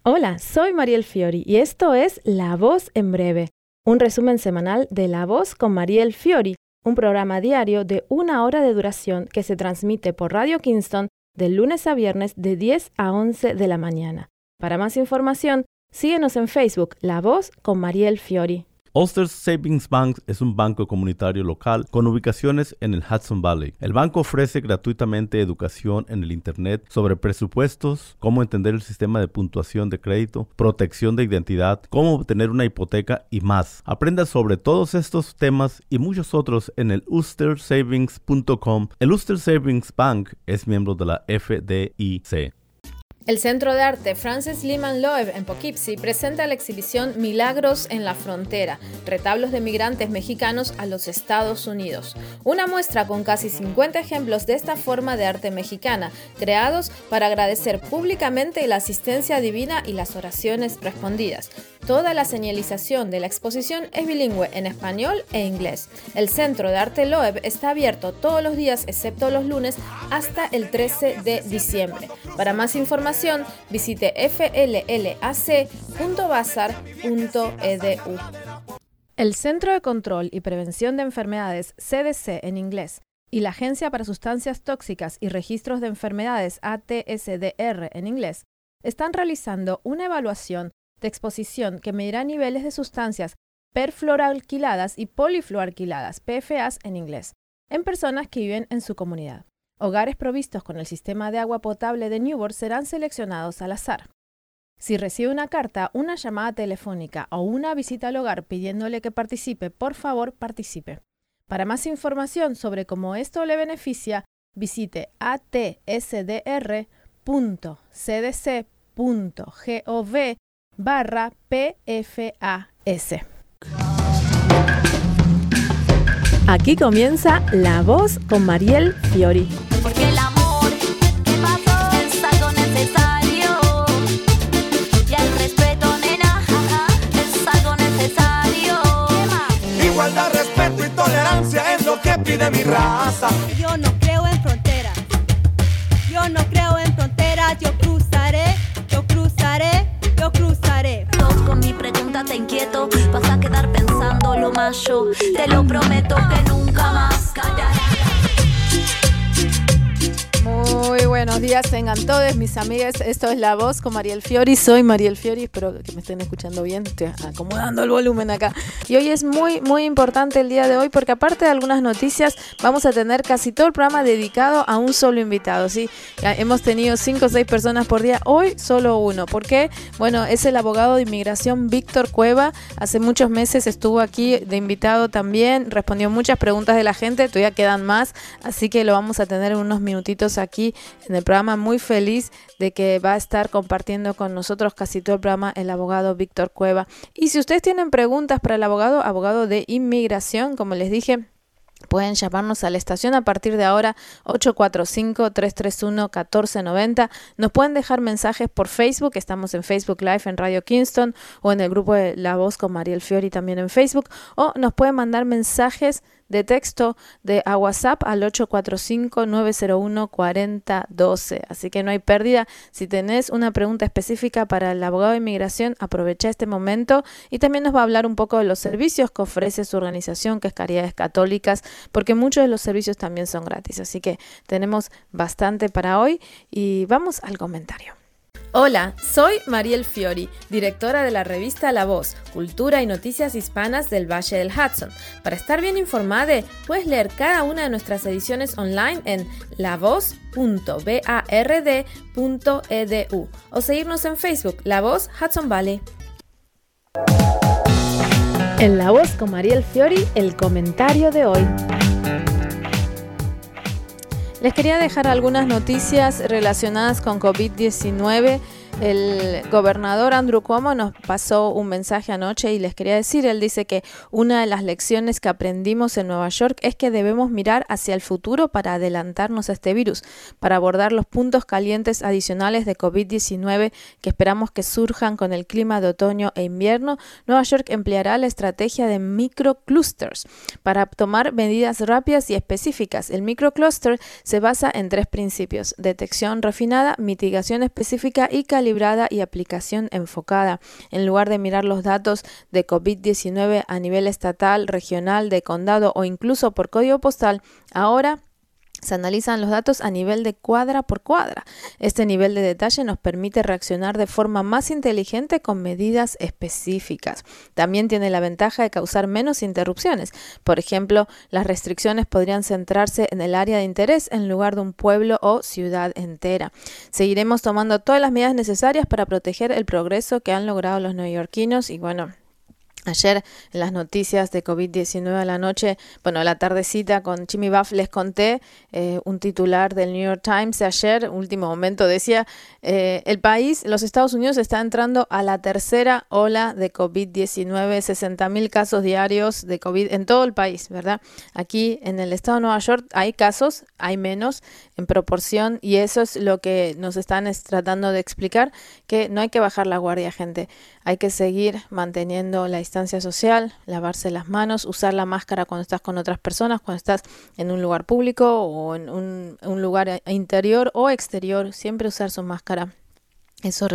Hola, soy Mariel Fiori y esto es La Voz en Breve, un resumen semanal de La Voz con Mariel Fiori, un programa diario de 1 hora de duración que se transmite por Radio Kingston de lunes a viernes de 10 a 11 de la mañana. Para más información, síguenos en Facebook, La Voz con Mariel Fiori. Ulster Savings Bank es un banco comunitario local con ubicaciones en el Hudson Valley. El banco ofrece gratuitamente educación en el Internet sobre presupuestos, cómo entender el sistema de puntuación de crédito, protección de identidad, cómo obtener una hipoteca y más. Aprenda sobre todos estos temas y muchos otros en el ulstersavings.com. El Ulster Savings Bank es miembro de la FDIC. El Centro de Arte Francis Lyman Loeb en Poughkeepsie presenta la exhibición Milagros en la Frontera, retablos de migrantes mexicanos a los Estados Unidos. Una muestra con casi 50 ejemplos de esta forma de arte mexicana, creados para agradecer públicamente la asistencia divina y las oraciones respondidas. Toda la señalización de la exposición es bilingüe en español e inglés. El Centro de Arte Loeb está abierto todos los días excepto los lunes hasta el 13 de diciembre. Para más información, visite fllac.bazar.edu. El Centro de Control y Prevención de Enfermedades, CDC en inglés, y la Agencia para Sustancias Tóxicas y Registros de Enfermedades, ATSDR en inglés, están realizando una evaluación de exposición que medirá niveles de sustancias perfluoroalquiladas y polifluoroalquiladas, PFAs en inglés, en personas que viven en su comunidad. Hogares provistos con el sistema de agua potable de Newport serán seleccionados al azar. Si recibe una carta, una llamada telefónica o una visita al hogar pidiéndole que participe, por favor, participe. Para más información sobre cómo esto le beneficia, visite atsdr.cdc.gov/PFAS. Aquí comienza La Voz con Mariel Fiori. Porque el amor que pasó es algo necesario. Y el respeto, nena, es algo necesario. Igualdad, respeto y tolerancia es lo que pide mi raza. Yo no creo en fronteras. Yo no creo en fronteras. Yo cruzaré, yo cruzaré, yo cruzaré. Con mi pregunta te inquieto, vas a quedar pensando lo macho. Te lo prometo que nunca más callaré. Muy buenos días, tengan todos mis amigas. Esto es La Voz con Mariel Fiori. Soy Mariel Fiori, espero que me estén escuchando bien. Estoy acomodando el volumen acá. Y hoy es muy importante el día de hoy porque aparte de algunas noticias, vamos a tener casi todo el programa dedicado a un solo invitado, ¿sí? Hemos tenido 5 o 6 personas por día, hoy solo uno. ¿Por qué? Bueno, es el abogado de inmigración Víctor Cueva. Hace muchos meses estuvo aquí de invitado también, respondió muchas preguntas de la gente, todavía quedan más, así que lo vamos a tener en unos minutitos aquí en el programa. Muy feliz de que va a estar compartiendo con nosotros casi todo el programa el abogado Víctor Cueva. Y si ustedes tienen preguntas para el abogado de inmigración, como les dije, pueden llamarnos a la estación a partir de ahora, 845-331-1490. Nos pueden dejar mensajes por Facebook, estamos en Facebook Live en Radio Kingston o en el grupo de La Voz con Mariel Fiori también en Facebook, o nos pueden mandar mensajes de texto a WhatsApp al 845-901-4012. Así que no hay pérdida. Si tenés una pregunta específica para el abogado de inmigración, aprovecha este momento y también nos va a hablar un poco de los servicios que ofrece su organización, que es Caridades Católicas, porque muchos de los servicios también son gratis. Así que tenemos bastante para hoy y vamos al comentario. Hola, soy Mariel Fiori, directora de la revista La Voz, Cultura y Noticias Hispanas del Valle del Hudson. Para estar bien informada, puedes leer cada una de nuestras ediciones online en lavoz.bard.edu o seguirnos en Facebook, La Voz Hudson Valley. En La Voz con Mariel Fiori, el comentario de hoy. Les quería dejar algunas noticias relacionadas con COVID-19. El gobernador Andrew Cuomo nos pasó un mensaje anoche y les quería decir, él dice que una de las lecciones que aprendimos en Nueva York es que debemos mirar hacia el futuro para adelantarnos a este virus, para abordar los puntos calientes adicionales de COVID-19 que esperamos que surjan con el clima de otoño e invierno. Nueva York empleará la estrategia de microclusters para tomar medidas rápidas y específicas. El microcluster se basa en 3 principios: detección refinada, mitigación específica y calidad calibrada y aplicación enfocada. En lugar de mirar los datos de COVID-19 a nivel estatal, regional, de condado o incluso por código postal, ahora se analizan los datos a nivel de cuadra por cuadra. Este nivel de detalle nos permite reaccionar de forma más inteligente con medidas específicas. También tiene la ventaja de causar menos interrupciones. Por ejemplo, las restricciones podrían centrarse en el área de interés en lugar de un pueblo o ciudad entera. Seguiremos tomando todas las medidas necesarias para proteger el progreso que han logrado los neoyorquinos y bueno, ayer en las noticias de COVID-19 a la noche, bueno, a la tardecita con Jimmy Buff les conté un titular del New York Times de ayer, último momento, decía, el país, los Estados Unidos está entrando a la tercera ola de COVID-19, 60,000 casos diarios de COVID en todo el país, ¿verdad? Aquí en el estado de Nueva York hay casos, hay menos en proporción y eso es lo que nos están tratando de explicar, que no hay que bajar la guardia, gente. Hay que seguir manteniendo la distancia social, lavarse las manos, usar la máscara cuando estás con otras personas, cuando estás en un lugar público o en un lugar interior o exterior, siempre usar su máscara. Eso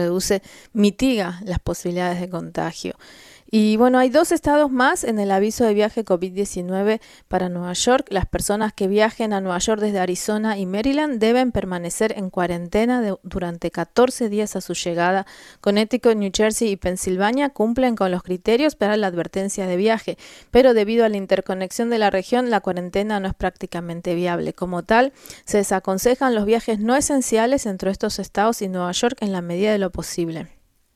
mitiga las posibilidades de contagio. Y bueno, hay 2 estados más en el aviso de viaje COVID-19 para Nueva York. Las personas que viajen a Nueva York desde Arizona y Maryland deben permanecer en cuarentena durante 14 días a su llegada. Connecticut, New Jersey y Pensilvania cumplen con los criterios para la advertencia de viaje, pero debido a la interconexión de la región, la cuarentena no es prácticamente viable. Como tal, se desaconsejan los viajes no esenciales entre estos estados y Nueva York en la medida de lo posible.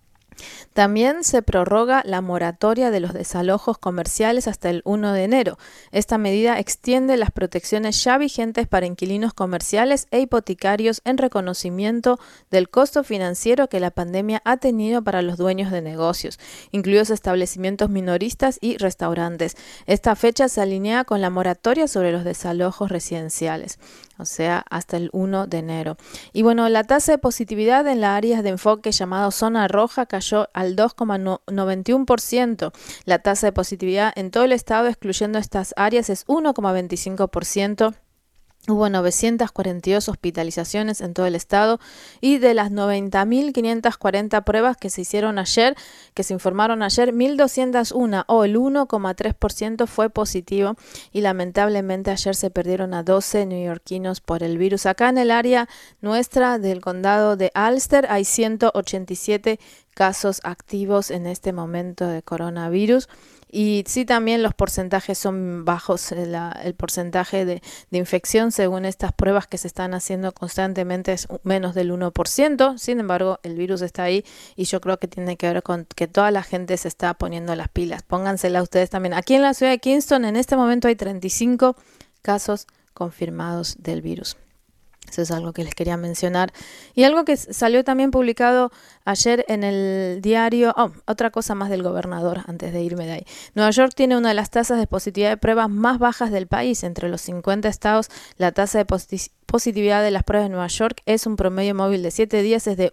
También se prorroga la moratoria de los desalojos comerciales hasta el 1 de enero. Esta medida extiende las protecciones ya vigentes para inquilinos comerciales e hipotecarios en reconocimiento del costo financiero que la pandemia ha tenido para los dueños de negocios, incluidos establecimientos minoristas y restaurantes. Esta fecha se alinea con la moratoria sobre los desalojos residenciales, o sea, hasta el 1 de enero. Y bueno, la tasa de positividad en las áreas de enfoque llamado zona roja cayó al 2,91%. La tasa de positividad en todo el estado, excluyendo estas áreas, es 1,25%. Hubo 942 hospitalizaciones en todo el estado y de las 90.540 pruebas que se hicieron ayer, que se informaron ayer, 1.201 o el 1,3% fue positivo y lamentablemente ayer se perdieron a 12 neoyorquinos por el virus. Acá en el área nuestra del condado de Ulster hay 187 casos activos en este momento de coronavirus. Y sí, también los porcentajes son bajos, el porcentaje de infección según estas pruebas que se están haciendo constantemente es menos del 1%, sin embargo el virus está ahí y yo creo que tiene que ver con que toda la gente se está poniendo las pilas, póngansela ustedes también. Aquí en la ciudad de Kingston en este momento hay 35 casos confirmados del virus. Eso es algo que les quería mencionar. Y algo que salió también publicado ayer en el diario, otra cosa más del gobernador antes de irme de ahí. Nueva York tiene una de las tasas de positividad de pruebas más bajas del país. Entre los 50 estados, la tasa de positividad de las pruebas de Nueva York es un promedio móvil de 7 días, es de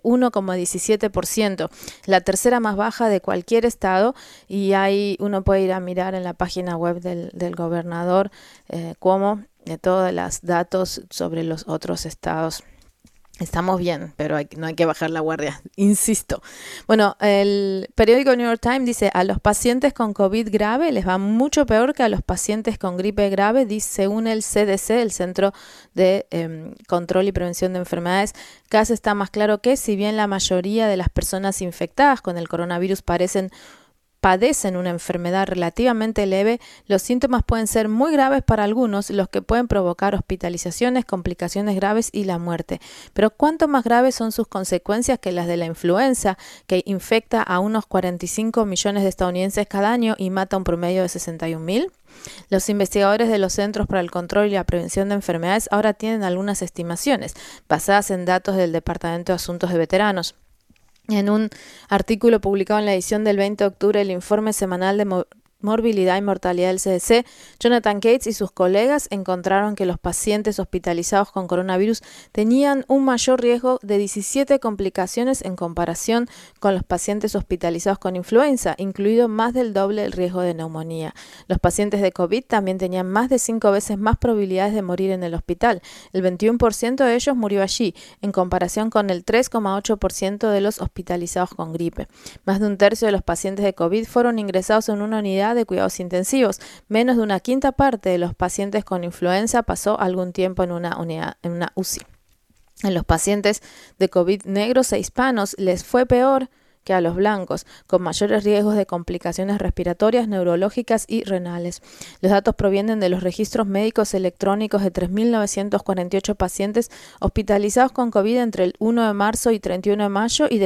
1,17%. La tercera más baja de cualquier estado y ahí uno puede ir a mirar en la página web del gobernador cómo de todos los datos sobre los otros estados. Estamos bien, pero no hay que bajar la guardia, insisto. Bueno, el periódico New York Times dice, a los pacientes con COVID grave les va mucho peor que a los pacientes con gripe grave, dice, según el CDC, el Centro de Control y Prevención de Enfermedades. Cada vez está más claro que si bien la mayoría de las personas infectadas con el coronavirus padecen una enfermedad relativamente leve, los síntomas pueden ser muy graves para algunos, los que pueden provocar hospitalizaciones, complicaciones graves y la muerte. Pero ¿cuánto más graves son sus consecuencias que las de la influenza, que infecta a unos 45 millones de estadounidenses cada año y mata un promedio de 61,000? Los investigadores de los Centros para el Control y la Prevención de Enfermedades ahora tienen algunas estimaciones, basadas en datos del Departamento de Asuntos de Veteranos. En un artículo publicado en la edición del 20 de octubre, el informe semanal de Morbilidad y Mortalidad del CDC, Jonathan Cates y sus colegas encontraron que los pacientes hospitalizados con coronavirus tenían un mayor riesgo de 17 complicaciones en comparación con los pacientes hospitalizados con influenza, incluido más del doble el riesgo de neumonía. Los pacientes de COVID también tenían más de 5 veces más probabilidades de morir en el hospital. El 21% de ellos murió allí, en comparación con el 3,8% de los hospitalizados con gripe. Más de un tercio de los pacientes de COVID fueron ingresados en una unidad de cuidados intensivos. Menos de una quinta parte de los pacientes con influenza pasó algún tiempo en una UCI. En los pacientes de COVID negros e hispanos les fue peor que a los blancos, con mayores riesgos de complicaciones respiratorias, neurológicas y renales. Los datos provienen de los registros médicos electrónicos de 3.948 pacientes hospitalizados con COVID entre el 1 de marzo y 31 de mayo y de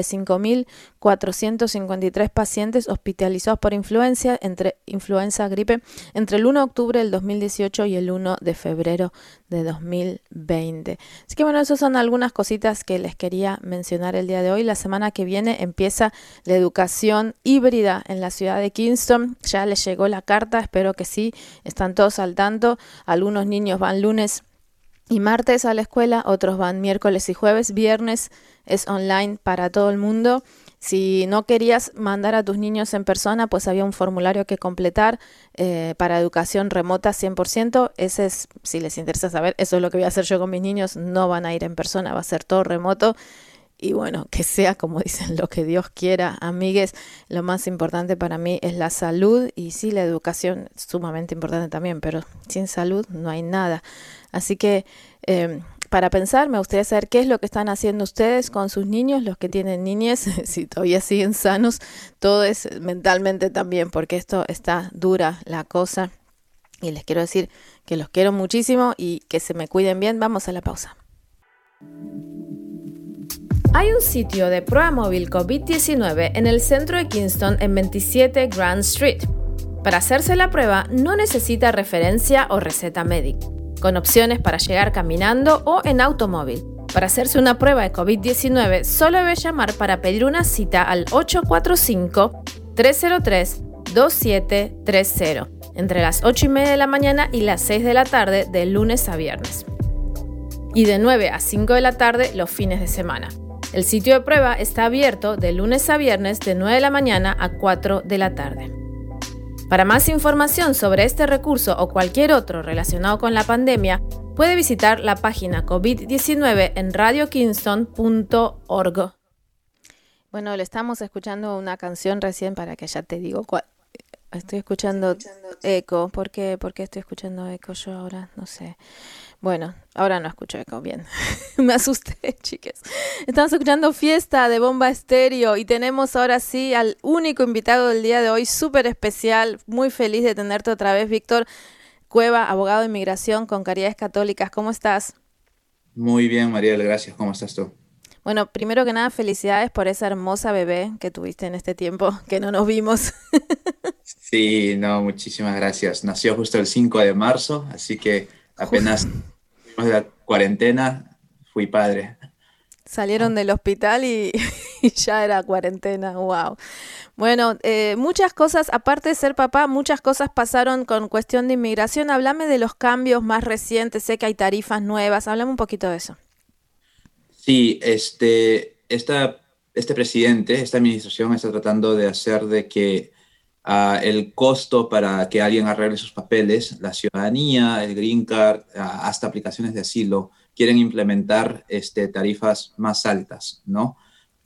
5.453 pacientes hospitalizados por influenza gripe entre el 1 de octubre del 2018 y el 1 de febrero de 2020. Así que bueno, esas son algunas cositas que les quería mencionar el día de hoy. La semana que viene empieza la educación híbrida en la ciudad de Kingston. Ya les llegó la carta, espero que sí, están todos al tanto. Algunos niños van lunes y martes a la escuela, otros van miércoles y jueves, viernes es online para todo el mundo. Si no querías mandar a tus niños en persona, pues había un formulario que completar para educación remota 100%. Ese es, si les interesa saber, eso es lo que voy a hacer yo con mis niños. No van a ir en persona, va a ser todo remoto. Y bueno, que sea, como dicen, lo que Dios quiera, amigues. Lo más importante para mí es la salud y sí, la educación es sumamente importante también, pero sin salud no hay nada. Así que para pensar, me gustaría saber qué es lo que están haciendo ustedes con sus niños, los que tienen niñez, si todavía siguen sanos, todo es mentalmente también, porque esto está dura la cosa. Y les quiero decir que los quiero muchísimo y que se me cuiden bien. Vamos a la pausa. Hay un sitio de prueba móvil COVID-19 en el centro de Kingston en 27 Grand Street. Para hacerse la prueba no necesita referencia o receta médica, con opciones para llegar caminando o en automóvil. Para hacerse una prueba de COVID-19 solo debe llamar para pedir una cita al 845-303-2730 entre las 8:30 de la mañana y las 6 de la tarde de lunes a viernes y de 9 a 5 de la tarde los fines de semana. El sitio de prueba está abierto de lunes a viernes de 9 de la mañana a 4 de la tarde. Para más información sobre este recurso o cualquier otro relacionado con la pandemia, puede visitar la página COVID-19 en radiokingston.org. Bueno, le estamos escuchando una canción recién para que ya te digo cuál. Estoy escuchando eco. ¿Por qué estoy escuchando eco yo ahora? No sé. Bueno, ahora no escucho eco bien. Me asusté, chicas. Estamos escuchando Fiesta de Bomba Estéreo y tenemos ahora sí al único invitado del día de hoy, súper especial. Muy feliz de tenerte otra vez, Víctor Cueva, abogado de inmigración con Caridades Católicas. ¿Cómo estás? Muy bien, Mariel, gracias. ¿Cómo estás tú? Bueno, primero que nada, felicidades por esa hermosa bebé que tuviste en este tiempo que no nos vimos. Sí, no, muchísimas gracias. Nació justo el 5 de marzo, así que apenas fuimos de la cuarentena, fui padre. Salieron del hospital y ya era cuarentena, wow. Bueno, muchas cosas, aparte de ser papá, muchas cosas pasaron con cuestión de inmigración. Háblame de los cambios más recientes, sé que hay tarifas nuevas, háblame un poquito de eso. Sí, este presidente, esta administración está tratando de hacer de que el costo para que alguien arregle sus papeles, la ciudadanía, el green card, hasta aplicaciones de asilo, quieren implementar tarifas más altas, ¿no?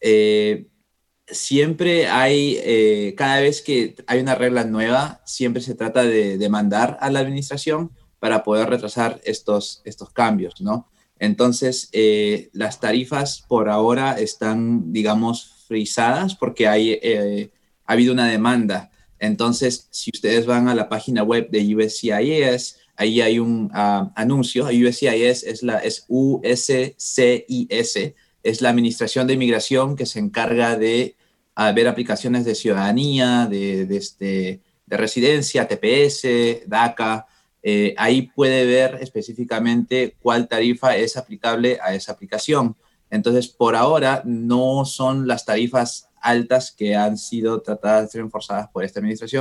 Siempre hay, cada vez que hay una regla nueva, siempre se trata de demandar a la administración para poder retrasar estos cambios, ¿no? Entonces, las tarifas por ahora están, digamos, frisadas porque ha habido una demanda. Entonces, si ustedes van a la página web de USCIS, ahí hay un anuncio. USCIS es USCIS, es la Administración de Inmigración que se encarga de ver aplicaciones de ciudadanía, de residencia, TPS, DACA. Ahí puede ver específicamente cuál tarifa es aplicable a esa aplicación. Entonces, por ahora, no son las tarifas altas que han sido tratadas de ser enforzadas por esta administración,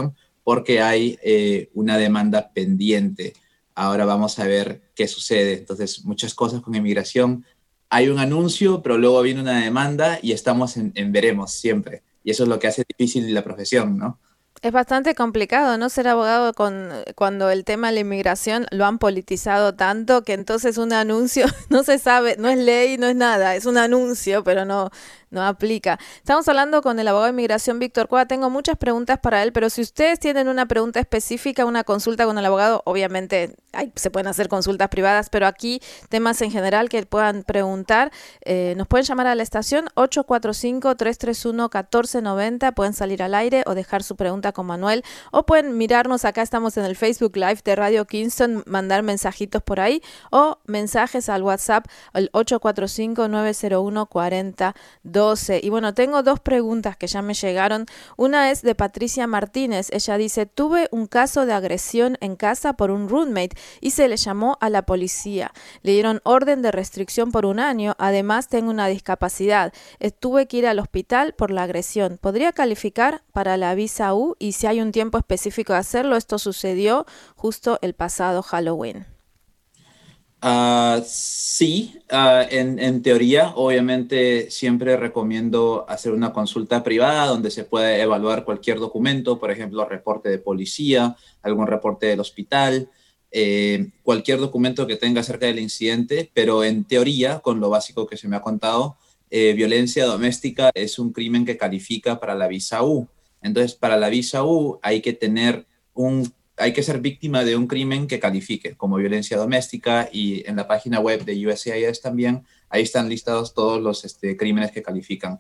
porque hay una demanda pendiente. Ahora vamos a ver qué sucede. Entonces, muchas cosas con inmigración. Hay un anuncio, pero luego viene una demanda y estamos en veremos siempre. Y eso es lo que hace difícil la profesión, ¿no? Es bastante complicado, ¿no? Ser abogado cuando el tema de la inmigración lo han politizado tanto que entonces un anuncio no se sabe, no es ley, no es nada, es un anuncio, pero no aplica. Estamos hablando con el abogado de inmigración Víctor Cueva. Tengo muchas preguntas para él, pero si ustedes tienen una pregunta específica, una consulta con el abogado, obviamente se pueden hacer consultas privadas, pero aquí temas en general que puedan preguntar, nos pueden llamar a la estación 845-331-1490, pueden salir al aire o dejar su pregunta con Manuel, o pueden mirarnos, acá estamos en el Facebook Live de Radio Kingston, mandar mensajitos por ahí, o mensajes al WhatsApp al 845-901-4012. Y bueno, tengo dos preguntas que ya me llegaron. Una es de Patricia Martínez. Ella dice: tuve un caso de agresión en casa por un roommate y se le llamó a la policía. Le dieron orden de restricción por 1 año. Además, tengo una discapacidad. Tuve que ir al hospital por la agresión. ¿Podría calificar para la visa U? Y si hay un tiempo específico de hacerlo, esto sucedió justo el pasado Halloween. Sí, en teoría, obviamente siempre recomiendo hacer una consulta privada donde se puede evaluar cualquier documento, por ejemplo, reporte de policía, algún reporte del hospital, cualquier documento que tenga acerca del incidente, pero en teoría, con lo básico que se me ha contado, violencia doméstica es un crimen que califica para la visa U. Entonces, para la visa U hay que ser víctima de un crimen que califique como violencia doméstica, y en la página web de USCIS también, ahí están listados todos los crímenes que califican.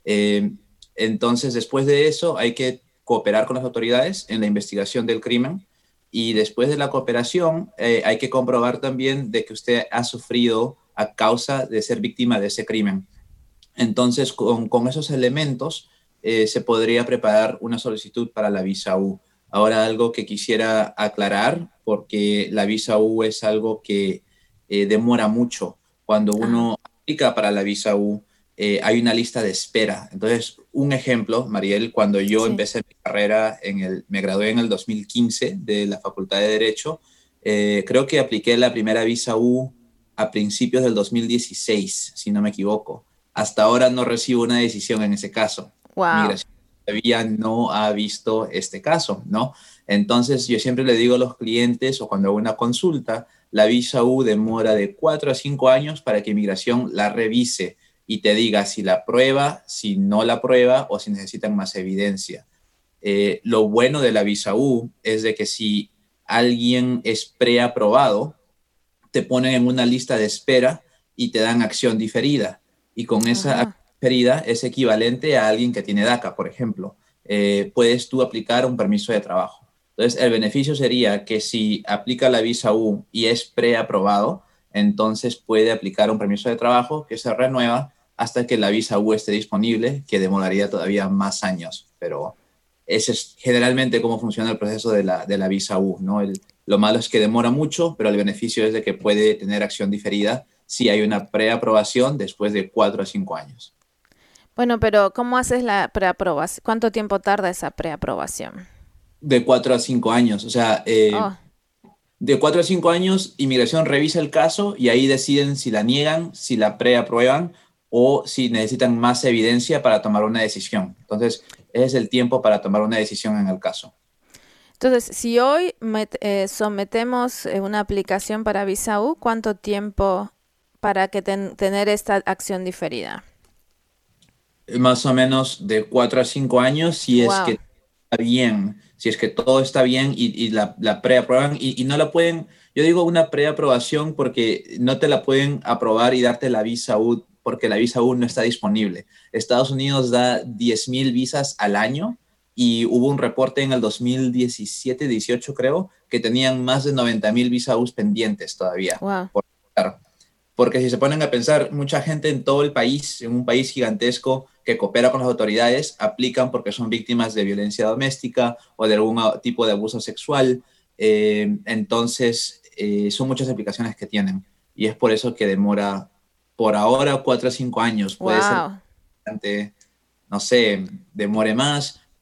Entonces, después de eso, hay que cooperar con las autoridades en la investigación del crimen, y después de la cooperación hay que comprobar también de que usted ha sufrido a causa de ser víctima de ese crimen. Entonces, con esos elementos se podría preparar una solicitud para la visa U. Ahora, algo que quisiera aclarar, porque la visa U es algo que demora mucho. Cuando uno aplica para la visa U, hay una lista de espera. Entonces, un ejemplo, Mariel, cuando yo empecé mi carrera, me gradué en el 2015 de la Facultad de Derecho, creo que apliqué la primera visa U a principios del 2016, si no me equivoco. Hasta ahora no recibo una decisión en ese caso. Wow. Migración todavía no ha visto este caso, ¿no? Entonces, yo siempre le digo a los clientes, o cuando hago una consulta, la visa U demora de 4 a 5 años para que Inmigración la revise y te diga si la aprueba, si no la aprueba o si necesitan más evidencia. Lo bueno de la visa U es de que si alguien es preaprobado, te ponen en una lista de espera y te dan acción diferida. Y con esa acción diferida es equivalente a alguien que tiene DACA, por ejemplo. Puedes tú aplicar un permiso de trabajo. Entonces, el beneficio sería que si aplica la visa U y es preaprobado, entonces puede aplicar un permiso de trabajo que se renueva hasta que la visa U esté disponible, que demoraría todavía más años. Pero ese es generalmente cómo funciona el proceso de la visa U, ¿no? Lo malo es que demora mucho, pero el beneficio es de que puede tener acción diferida si hay una preaprobación después de 4 a 5 años. Bueno, pero ¿cómo haces la preaprobación? ¿Cuánto tiempo tarda esa preaprobación? De 4 a 5 años, o sea, de 4 a 5 años, Inmigración revisa el caso y ahí deciden si la niegan, si la preaprueban o si necesitan más evidencia para tomar una decisión. Entonces, ese es el tiempo para tomar una decisión en el caso. Entonces, si hoy sometemos una aplicación para visa U, ¿cuánto tiempo para que tener esta acción diferida? Más o menos de 4 a 5 años, si es que está bien, si es que todo está bien y la preaprueban y no la pueden, yo digo una preaprobación porque no te la pueden aprobar y darte la visa U porque la visa U no está disponible. Estados Unidos da 10,000 visas al año y hubo un reporte en el 2017-18 creo que tenían más de 90,000 visa U's pendientes todavía. Wow. Porque si se ponen a pensar, mucha gente en todo el país, en un país gigantesco que coopera con las autoridades, aplican porque son víctimas de violencia doméstica o de algún tipo de abuso sexual. Entonces, son muchas aplicaciones que tienen. Y es por eso que demora, por ahora, 4 a 5 años. Puede ser bastante, no sé, demore más.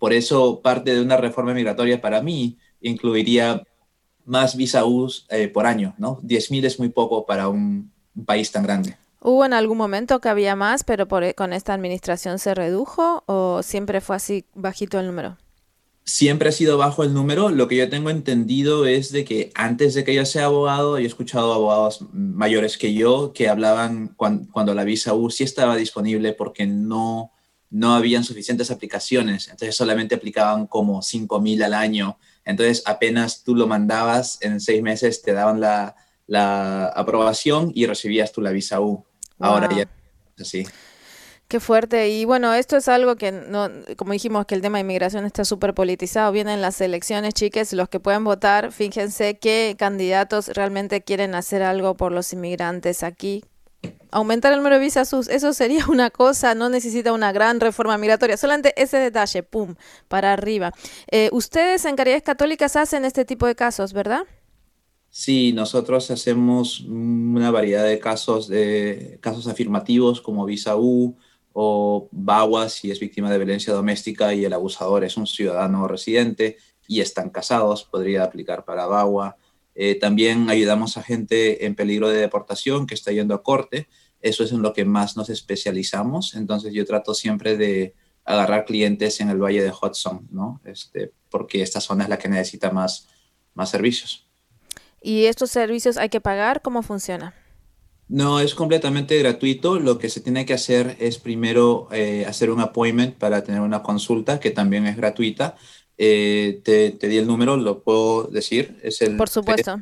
Por eso parte de una reforma migratoria para mí incluiría más visa U por año, ¿no? 10.000 es muy poco para un país tan grande. ¿Hubo en algún momento que había más, pero con esta administración se redujo o siempre fue así bajito el número? Siempre ha sido bajo el número. Lo que yo tengo entendido es de que antes de que yo sea abogado, yo he escuchado abogados mayores que yo que hablaban cuando la visa U sí estaba disponible porque no habían suficientes aplicaciones. Entonces solamente aplicaban como 5.000 al año. Entonces apenas tú lo mandabas, en 6 meses te daban la aprobación y recibías tú la visa U. Ahora Wow. ya es así. Qué fuerte. Y bueno, esto es algo que, no, como dijimos, que el tema de inmigración está súper politizado. Vienen las elecciones, chiques, los que pueden votar, fíjense qué candidatos realmente quieren hacer algo por los inmigrantes aquí. Aumentar el número de visas, eso sería una cosa, no necesita una gran reforma migratoria, solamente ese detalle, pum, para arriba. Ustedes en Caridades Católicas hacen este tipo de casos, ¿verdad? Sí, nosotros hacemos una variedad de casos afirmativos como visa U o VAWA si es víctima de violencia doméstica y el abusador es un ciudadano residente y están casados, podría aplicar para VAWA. También ayudamos a gente en peligro de deportación que está yendo a corte. Eso es en lo que más nos especializamos. Entonces yo trato siempre de agarrar clientes en el Valle de Hudson, ¿no? Porque esta zona es la que necesita más servicios. ¿Y estos servicios hay que pagar? ¿Cómo funciona? No, es completamente gratuito. Lo que se tiene que hacer es primero hacer un appointment para tener una consulta, que también es gratuita. Te di el número, lo puedo decir. Es el Por supuesto.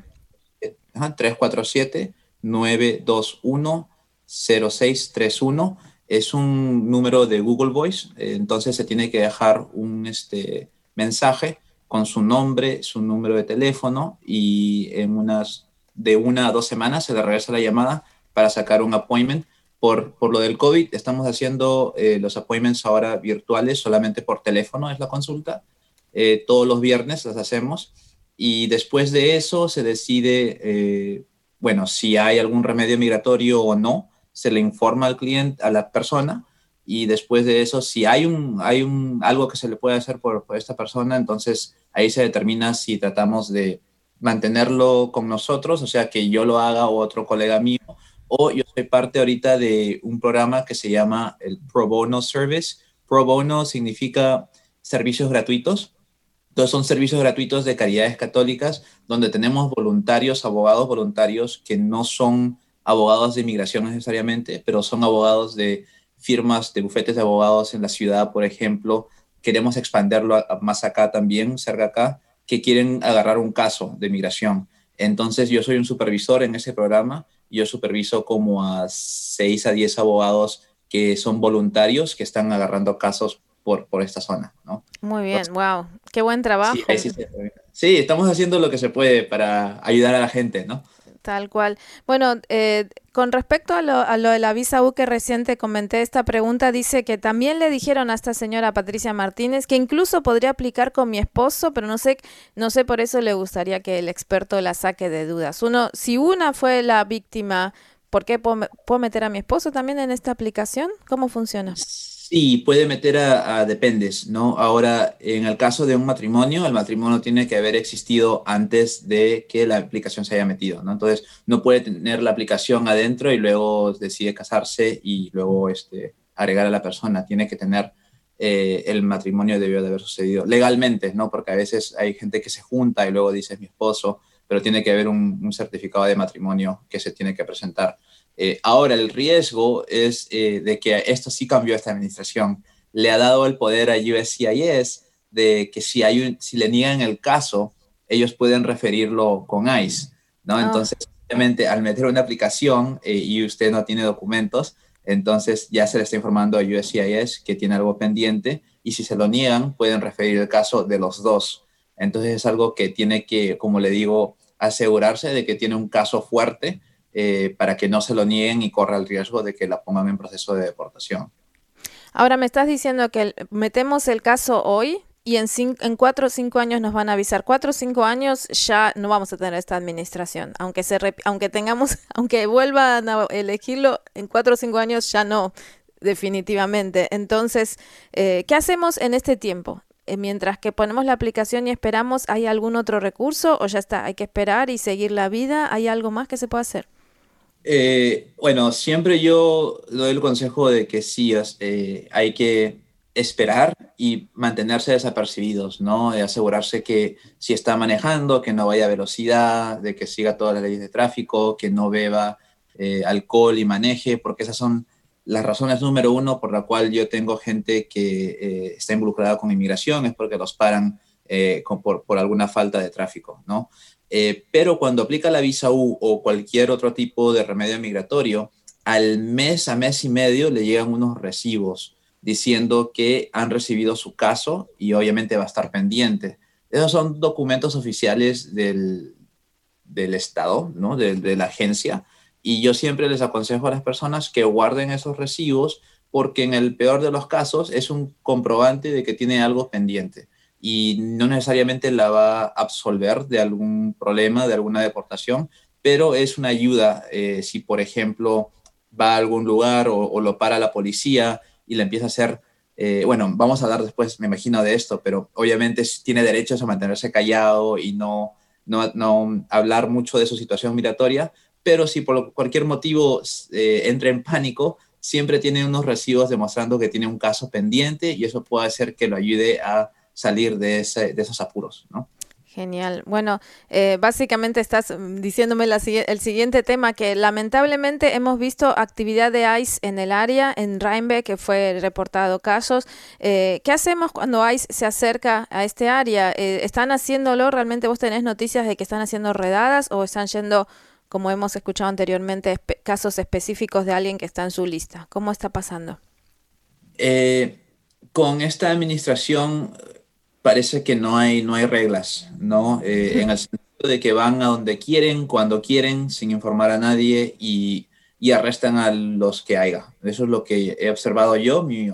347-921-0631. Es un número de Google Voice, entonces se tiene que dejar un mensaje con su nombre, su número de teléfono y de 1 a 2 semanas se le regresa la llamada para sacar un appointment. Por lo del COVID, estamos haciendo los appointments ahora virtuales, solamente por teléfono es la consulta. Todos los viernes las hacemos y después de eso se decide, si hay algún remedio migratorio o no, se le informa al cliente, a la persona, y después de eso, si hay algo que se le puede hacer por esta persona, entonces ahí se determina si tratamos de mantenerlo con nosotros, o sea, que yo lo haga o otro colega mío, o yo soy parte ahorita de un programa que se llama el Pro Bono Service. Pro Bono significa servicios gratuitos. Entonces son servicios gratuitos de Caridades Católicas donde tenemos voluntarios, abogados voluntarios que no son abogados de inmigración necesariamente, pero son abogados de firmas, de bufetes de abogados en la ciudad, por ejemplo. Queremos expanderlo más acá también, cerca acá, que quieren agarrar un caso de migración. Entonces yo soy un supervisor en ese programa. Yo superviso como a 6 a 10 abogados que son voluntarios que están agarrando casos por esta zona, ¿no? Muy bien, wow, qué buen trabajo. Sí, sí, estamos haciendo lo que se puede para ayudar a la gente, ¿no? Tal cual. Bueno, con respecto a lo de la visa U que recién te comenté, esta pregunta dice que también le dijeron a esta señora Patricia Martínez que incluso podría aplicar con mi esposo, pero no sé, por eso le gustaría que el experto la saque de dudas. Si una fue la víctima, ¿por qué puedo meter a mi esposo también en esta aplicación? ¿Cómo funciona? Sí, puede meter a dependes, ¿no? Ahora, en el caso de un matrimonio, el matrimonio tiene que haber existido antes de que la aplicación se haya metido, ¿no? Entonces, no puede tener la aplicación adentro y luego decide casarse y luego agregar a la persona. Tiene que tener el matrimonio debió de haber sucedido legalmente, ¿no? Porque a veces hay gente que se junta y luego dice es mi esposo, pero tiene que haber un certificado de matrimonio que se tiene que presentar. Ahora, el riesgo es de que esto sí cambió esta administración. Le ha dado el poder a USCIS de que si le niegan el caso, ellos pueden referirlo con ICE, ¿no? Entonces, obviamente, al meter una aplicación y usted no tiene documentos, entonces ya se le está informando a USCIS que tiene algo pendiente y si se lo niegan, pueden referir el caso de los dos. Entonces, es algo que tiene que, como le digo, asegurarse de que tiene un caso fuerte para que no se lo nieguen y corra el riesgo de que la pongan en proceso de deportación. Ahora me estás diciendo que metemos el caso hoy y en 4 o 5 años nos van a avisar. 4 o 5 años ya no vamos a tener esta administración. Aunque vuelvan a elegirlo, en 4 o 5 años ya no, definitivamente. Entonces, ¿qué hacemos en este tiempo? mientras que ponemos la aplicación y esperamos, ¿hay algún otro recurso o ya está? ¿Hay que esperar y seguir la vida? ¿Hay algo más que se puede hacer? Bueno, siempre yo doy el consejo de que sí, hay que esperar y mantenerse desapercibidos, ¿no? De asegurarse que si está manejando, que no vaya a velocidad, de que siga todas las leyes de tráfico, que no beba alcohol y maneje, porque esas son las razones número uno por la cual yo tengo gente que está involucrada con inmigración, es porque los paran por alguna falta de tráfico, ¿no? Pero cuando aplica la visa U o cualquier otro tipo de remedio migratorio, al mes a mes y medio le llegan unos recibos diciendo que han recibido su caso y obviamente va a estar pendiente. Esos son documentos oficiales del Estado, ¿no? De la agencia. Y yo siempre les aconsejo a las personas que guarden esos recibos porque en el peor de los casos es un comprobante de que tiene algo pendiente y no necesariamente la va a absolver de algún problema, de alguna deportación, pero es una ayuda si, por ejemplo, va a algún lugar o lo para la policía y le empieza a hacer, bueno, vamos a hablar después, me imagino, de esto, pero obviamente tiene derechos a mantenerse callado y no hablar mucho de su situación migratoria, pero si por cualquier motivo entra en pánico, siempre tiene unos recibos demostrando que tiene un caso pendiente y eso puede hacer que lo ayude a salir de esos apuros, ¿no? Genial. Bueno, básicamente estás diciéndome el siguiente tema, que lamentablemente hemos visto actividad de ICE en el área, en Rhinebeck, que fue reportado casos. ¿Qué hacemos cuando ICE se acerca a este área? ¿Están haciéndolo? ¿Realmente vos tenés noticias de que están haciendo redadas o están yendo, como hemos escuchado anteriormente, casos específicos de alguien que está en su lista? ¿Cómo está pasando? Con esta administración parece que no hay reglas, ¿no? En el sentido de que van a donde quieren, cuando quieren, sin informar a nadie y arrestan a los que haya. Eso es lo que he observado yo, mi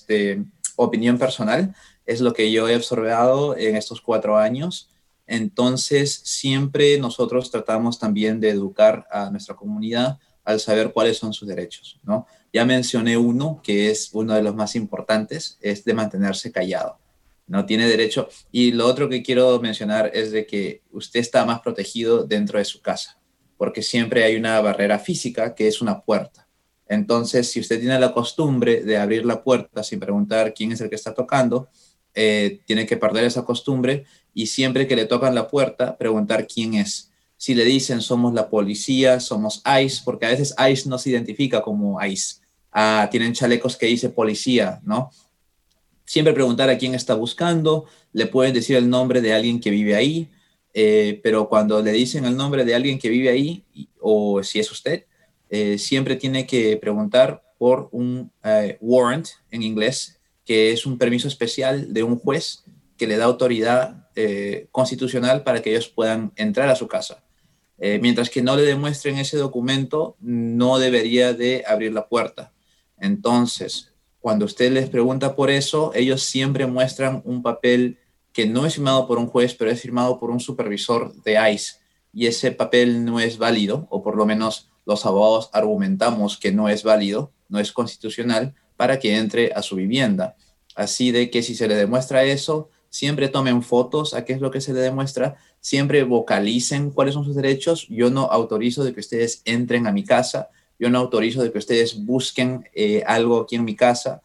opinión personal, es lo que yo he observado en estos 4 años. Entonces, siempre nosotros tratamos también de educar a nuestra comunidad al saber cuáles son sus derechos, ¿no? Ya mencioné uno, que es uno de los más importantes, es de mantenerse callado. No tiene derecho. Y lo otro que quiero mencionar es de que usted está más protegido dentro de su casa, porque siempre hay una barrera física que es una puerta. Entonces, si usted tiene la costumbre de abrir la puerta sin preguntar quién es el que está tocando, tiene que perder esa costumbre y siempre que le tocan la puerta, preguntar quién es. Si le dicen somos la policía, somos ICE, porque a veces ICE no se identifica como ICE. Tienen chalecos que dice policía, ¿no? Siempre preguntar a quién está buscando, le pueden decir el nombre de alguien que vive ahí, pero cuando le dicen el nombre de alguien que vive ahí, o si es usted, siempre tiene que preguntar por un warrant en inglés, que es un permiso especial de un juez que le da autoridad constitucional para que ellos puedan entrar a su casa. Mientras que no le demuestren ese documento, no debería de abrir la puerta. Entonces, cuando usted les pregunta por eso, ellos siempre muestran un papel que no es firmado por un juez, pero es firmado por un supervisor de ICE. Y ese papel no es válido, o por lo menos los abogados argumentamos que no es válido, no es constitucional, para que entre a su vivienda. Así de que si se le demuestra eso, siempre tomen fotos a qué es lo que se le demuestra, siempre vocalicen cuáles son sus derechos. Yo no autorizo de que ustedes entren a mi casa, yo no autorizo de que ustedes busquen algo aquí en mi casa.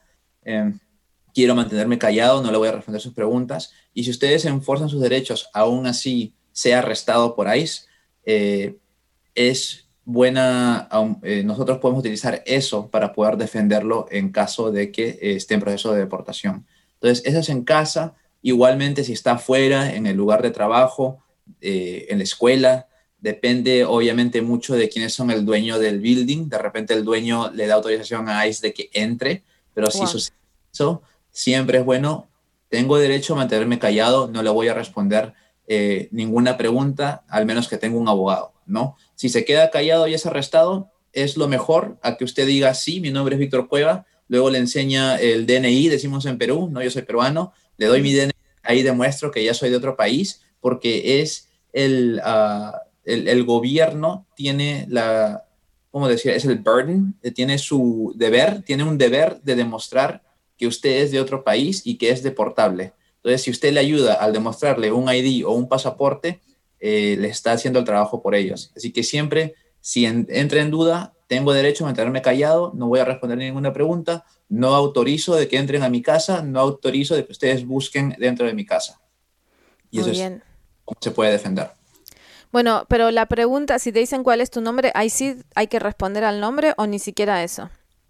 Quiero mantenerme callado, no le voy a responder sus preguntas. Y si ustedes enforzan sus derechos, aún así sea arrestado por ICE, es buena, nosotros podemos utilizar eso para poder defenderlo en caso de que esté en proceso de deportación. Entonces, eso es en casa. Igualmente, si está afuera, en el lugar de trabajo, en la escuela, depende obviamente mucho de quiénes son el dueño del building. De repente el dueño le da autorización a ICE de que entre, pero si sucede eso, siempre es bueno. Tengo derecho a mantenerme callado, no le voy a responder ninguna pregunta, al menos que tenga un abogado, ¿no? Si se queda callado y es arrestado, es lo mejor a que usted diga, sí, mi nombre es Víctor Cueva, luego le enseña el DNI, decimos en Perú, no, yo soy peruano, le doy mi DNI, ahí demuestro que ya soy de otro país, porque es el gobierno tiene ¿cómo decir? Es el burden, tiene su deber, tiene un deber de demostrar que usted es de otro país y que es deportable. Entonces, si usted le ayuda al demostrarle un ID o un pasaporte, le está haciendo el trabajo por ellos. Así que siempre, si entra en duda, tengo derecho a mantenerme callado, no voy a responder ninguna pregunta, no autorizo de que entren a mi casa, no autorizo de que ustedes busquen dentro de mi casa. Y Muy eso bien. es cómo se puede defender. Bueno, pero la pregunta, si te dicen cuál es tu nombre, ¿ahí sí hay que responder al nombre o ni siquiera eso?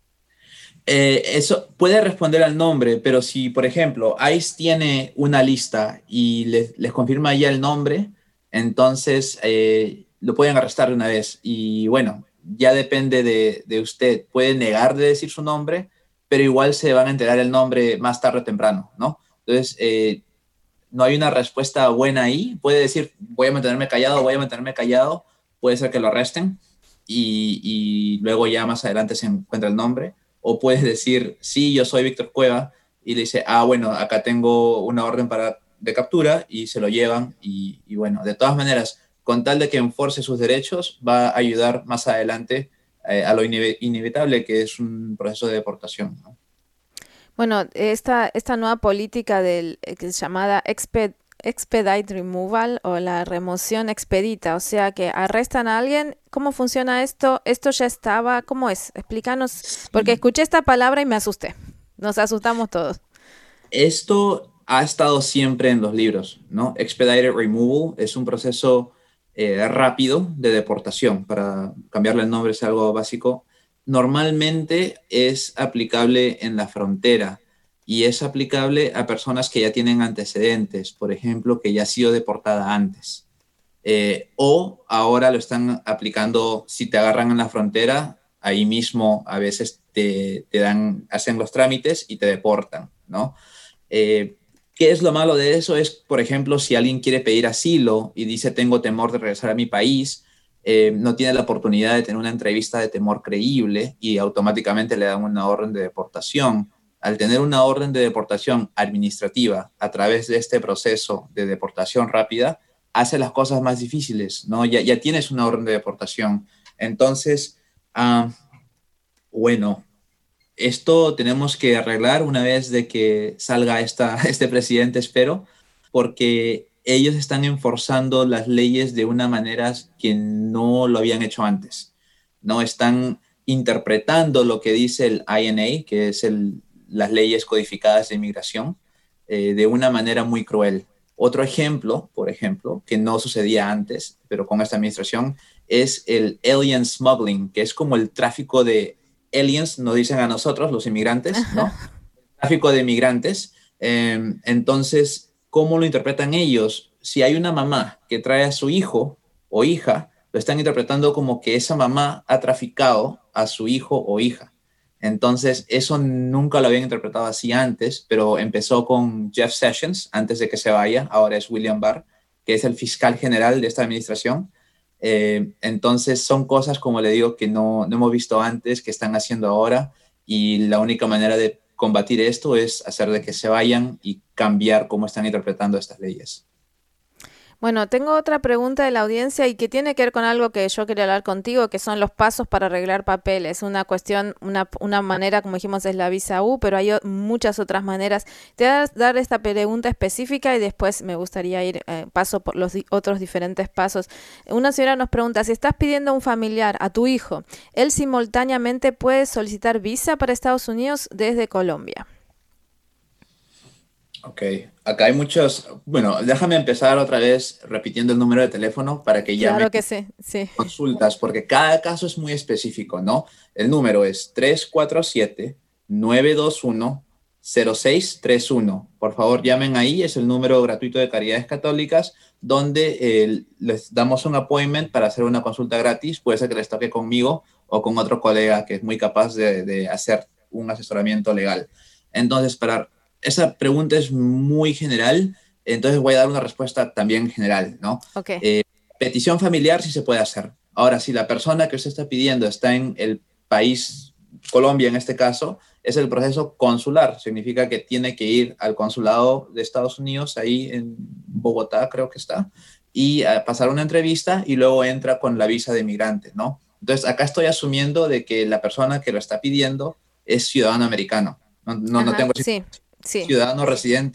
Eso puede responder al nombre, pero si, por ejemplo, ICE tiene una lista y les confirma ya el nombre, entonces lo pueden arrestar de una vez. Y bueno, ya depende de usted. Puede negar de decir su nombre, pero igual se van a enterar el nombre más tarde o temprano, ¿no? Entonces, no hay una respuesta buena ahí. Puede decir, voy a mantenerme callado, voy a mantenerme callado. Puede ser que lo arresten y luego ya más adelante se encuentra el nombre. O puedes decir, sí, yo soy Víctor Cueva, y le dice, bueno, acá tengo una orden de captura, y se lo llevan. Y bueno, de todas maneras, con tal de que enforce sus derechos, va a ayudar más adelante a lo inevitable, que es un proceso de deportación, ¿no? Bueno, esta nueva política que es llamada expedite removal o la remoción expedita, o sea que arrestan a alguien. ¿Cómo funciona esto? ¿Esto ya estaba? ¿Cómo es? Explícanos, porque escuché esta palabra y me asusté. Nos asustamos todos. Esto ha estado siempre en los libros, ¿no? Expedited removal es un proceso rápido de deportación. Para cambiarle el nombre es algo básico. Normalmente es aplicable en la frontera y es aplicable a personas que ya tienen antecedentes, por ejemplo, que ya ha sido deportada antes. O ahora lo están aplicando si te agarran en la frontera, ahí mismo a veces hacen los trámites y te deportan, ¿no? ¿Qué es lo malo de eso? Es, por ejemplo, si alguien quiere pedir asilo y dice tengo temor de regresar a mi país, no tiene la oportunidad de tener una entrevista de temor creíble y automáticamente le dan una orden de deportación. Al tener una orden de deportación administrativa a través de este proceso de deportación rápida, hace las cosas más difíciles, ¿no? Ya tienes una orden de deportación. Entonces, bueno, esto tenemos que arreglar una vez de que salga este presidente, espero, porque ellos están enforzando las leyes de una manera que no lo habían hecho antes. No están interpretando lo que dice el INA, que es las leyes codificadas de inmigración, de una manera muy cruel. Otro ejemplo, por ejemplo, que no sucedía antes, pero con esta administración, es el alien smuggling, que es como el tráfico de aliens, nos dicen a nosotros, los inmigrantes, ¿no? Tráfico de migrantes. Entonces, ¿cómo lo interpretan ellos? Si hay una mamá que trae a su hijo o hija, lo están interpretando como que esa mamá ha traficado a su hijo o hija. Entonces, eso nunca lo habían interpretado así antes, pero empezó con Jeff Sessions, antes de que se vaya, ahora es William Barr, que es el fiscal general de esta administración. Entonces, son cosas, como le digo, que no hemos visto antes, que están haciendo ahora, y la única manera de combatir esto es hacer de que se vayan y cambiar cómo están interpretando estas leyes. Bueno, tengo otra pregunta de la audiencia y que tiene que ver con algo que yo quería hablar contigo, que son los pasos para arreglar papeles. Una cuestión, una manera, como dijimos, es la visa U, pero hay muchas otras maneras. Te voy a dar esta pregunta específica y después me gustaría ir paso por los otros diferentes pasos. Una señora nos pregunta, si estás pidiendo a un familiar, a tu hijo, ¿él simultáneamente puede solicitar visa para Estados Unidos desde Colombia? Ok, acá hay muchos. Bueno, déjame empezar otra vez repitiendo el número de teléfono para que llamen. Claro que sí, sí. Consultas, porque cada caso es muy específico, ¿no? El número es 347-921-0631. Por favor, llamen ahí, es el número gratuito de Caridades Católicas, donde les damos un appointment para hacer una consulta gratis. Puede ser que les toque conmigo o con otro colega que es muy capaz de hacer un asesoramiento legal. Entonces, esa pregunta es muy general, entonces voy a dar una respuesta también general, ¿no? Okay. Petición familiar sí se puede hacer. Ahora, si la persona que usted está pidiendo está en el país, Colombia en este caso, es el proceso consular. Significa que tiene que ir al consulado de Estados Unidos, ahí en Bogotá creo que está, y pasar una entrevista y luego entra con la visa de migrante, ¿no? Entonces, acá estoy asumiendo de que la persona que lo está pidiendo es ciudadano americano. No tengo... Sí. Ciudadano residente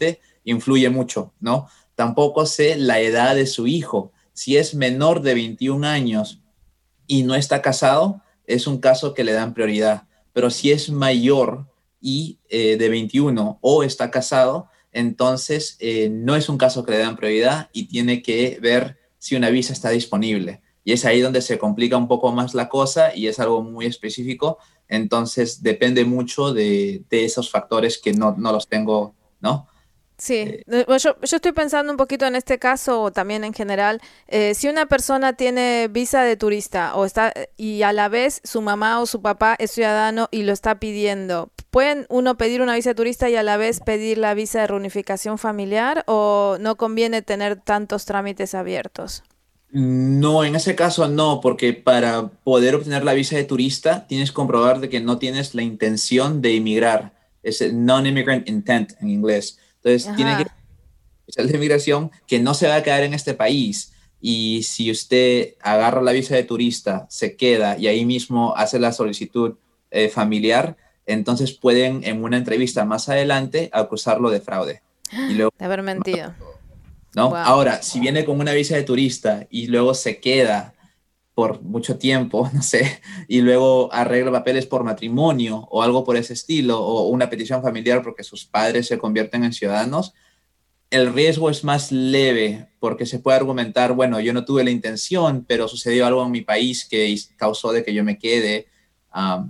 influye mucho, ¿no? Tampoco sé la edad de su hijo. Si es menor de 21 años y no está casado, es un caso que le dan prioridad. Pero si es mayor y de 21 o está casado, entonces no es un caso que le dan prioridad y tiene que ver si una visa está disponible. Y es ahí donde se complica un poco más la cosa y es algo muy específico. Entonces depende mucho de esos factores que no los tengo, ¿no? Sí, bueno, yo estoy pensando un poquito en este caso o también en general, si una persona tiene visa de turista o está y a la vez su mamá o su papá es ciudadano y lo está pidiendo, ¿pueden uno pedir una visa de turista y a la vez pedir la visa de reunificación familiar o no conviene tener tantos trámites abiertos? No, en ese caso no, porque para poder obtener la visa de turista tienes que comprobar de que no tienes la intención de emigrar. Es el non-immigrant intent en inglés. Entonces, tiene que Ajá. oficial de migración que no se va a quedar en este país. Y si usted agarra la visa de turista, se queda y ahí mismo hace la solicitud familiar, entonces pueden en una entrevista más adelante acusarlo de fraude. Y luego, De haber mentido. ¿no? Wow. Ahora, si viene con una visa de turista y luego se queda por mucho tiempo, no sé, y luego arregla papeles por matrimonio o algo por ese estilo, o una petición familiar porque sus padres se convierten en ciudadanos, el riesgo es más leve porque se puede argumentar, bueno, yo no tuve la intención, pero sucedió algo en mi país que causó de que yo me quede. Um,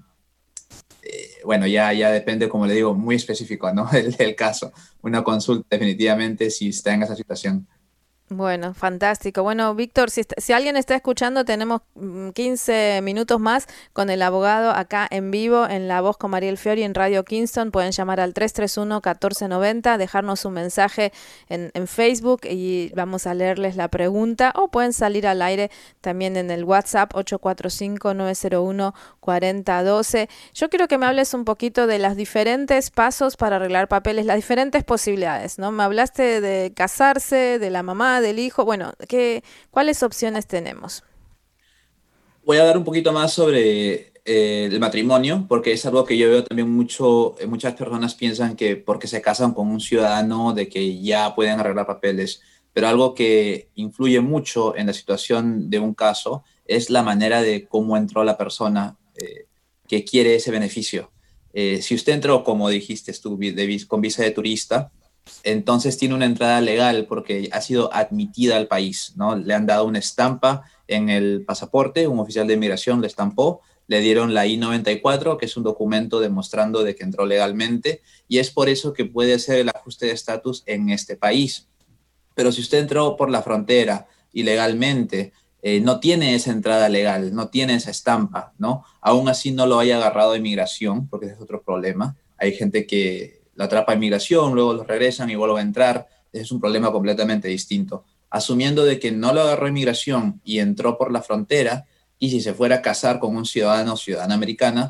bueno, ya depende, como le digo, muy específico, ¿no? El caso. Una consulta definitivamente si está en esa situación. Bueno, fantástico. Bueno, Víctor, si alguien está escuchando, tenemos 15 minutos más con el abogado acá en vivo en La Voz con Mariel Fiori en Radio Kingston. Pueden llamar al 331-1490, dejarnos un mensaje en Facebook y vamos a leerles la pregunta o pueden salir al aire también en el WhatsApp 845-901-4012. Yo quiero que me hables un poquito de los diferentes pasos para arreglar papeles, las diferentes posibilidades, ¿no? Me hablaste de casarse, de la mamá, del hijo. Bueno, ¿cuáles opciones tenemos? Voy a dar un poquito más sobre el matrimonio, porque es algo que yo veo también mucho. Muchas personas piensan que porque se casan con un ciudadano, de que ya pueden arreglar papeles, pero algo que influye mucho en la situación de un caso es la manera de cómo entró la persona que quiere ese beneficio. Si usted entró, como dijiste tú, con visa de turista, entonces tiene una entrada legal porque ha sido admitida al país, ¿no? Le han dado una estampa en el pasaporte, un oficial de inmigración le estampó, le dieron la I-94, que es un documento demostrando de que entró legalmente, y es por eso que puede hacer el ajuste de estatus en este país. Pero si usted entró por la frontera ilegalmente, no tiene esa entrada legal, no tiene esa estampa, ¿no? Aún así no lo haya agarrado a inmigración, porque ese es otro problema. Hay gente que lo atrapa a inmigración, luego lo regresan y vuelve a entrar. Ese es un problema completamente distinto. Asumiendo de que no lo agarró inmigración y entró por la frontera, y si se fuera a casar con un ciudadano o ciudadana americana,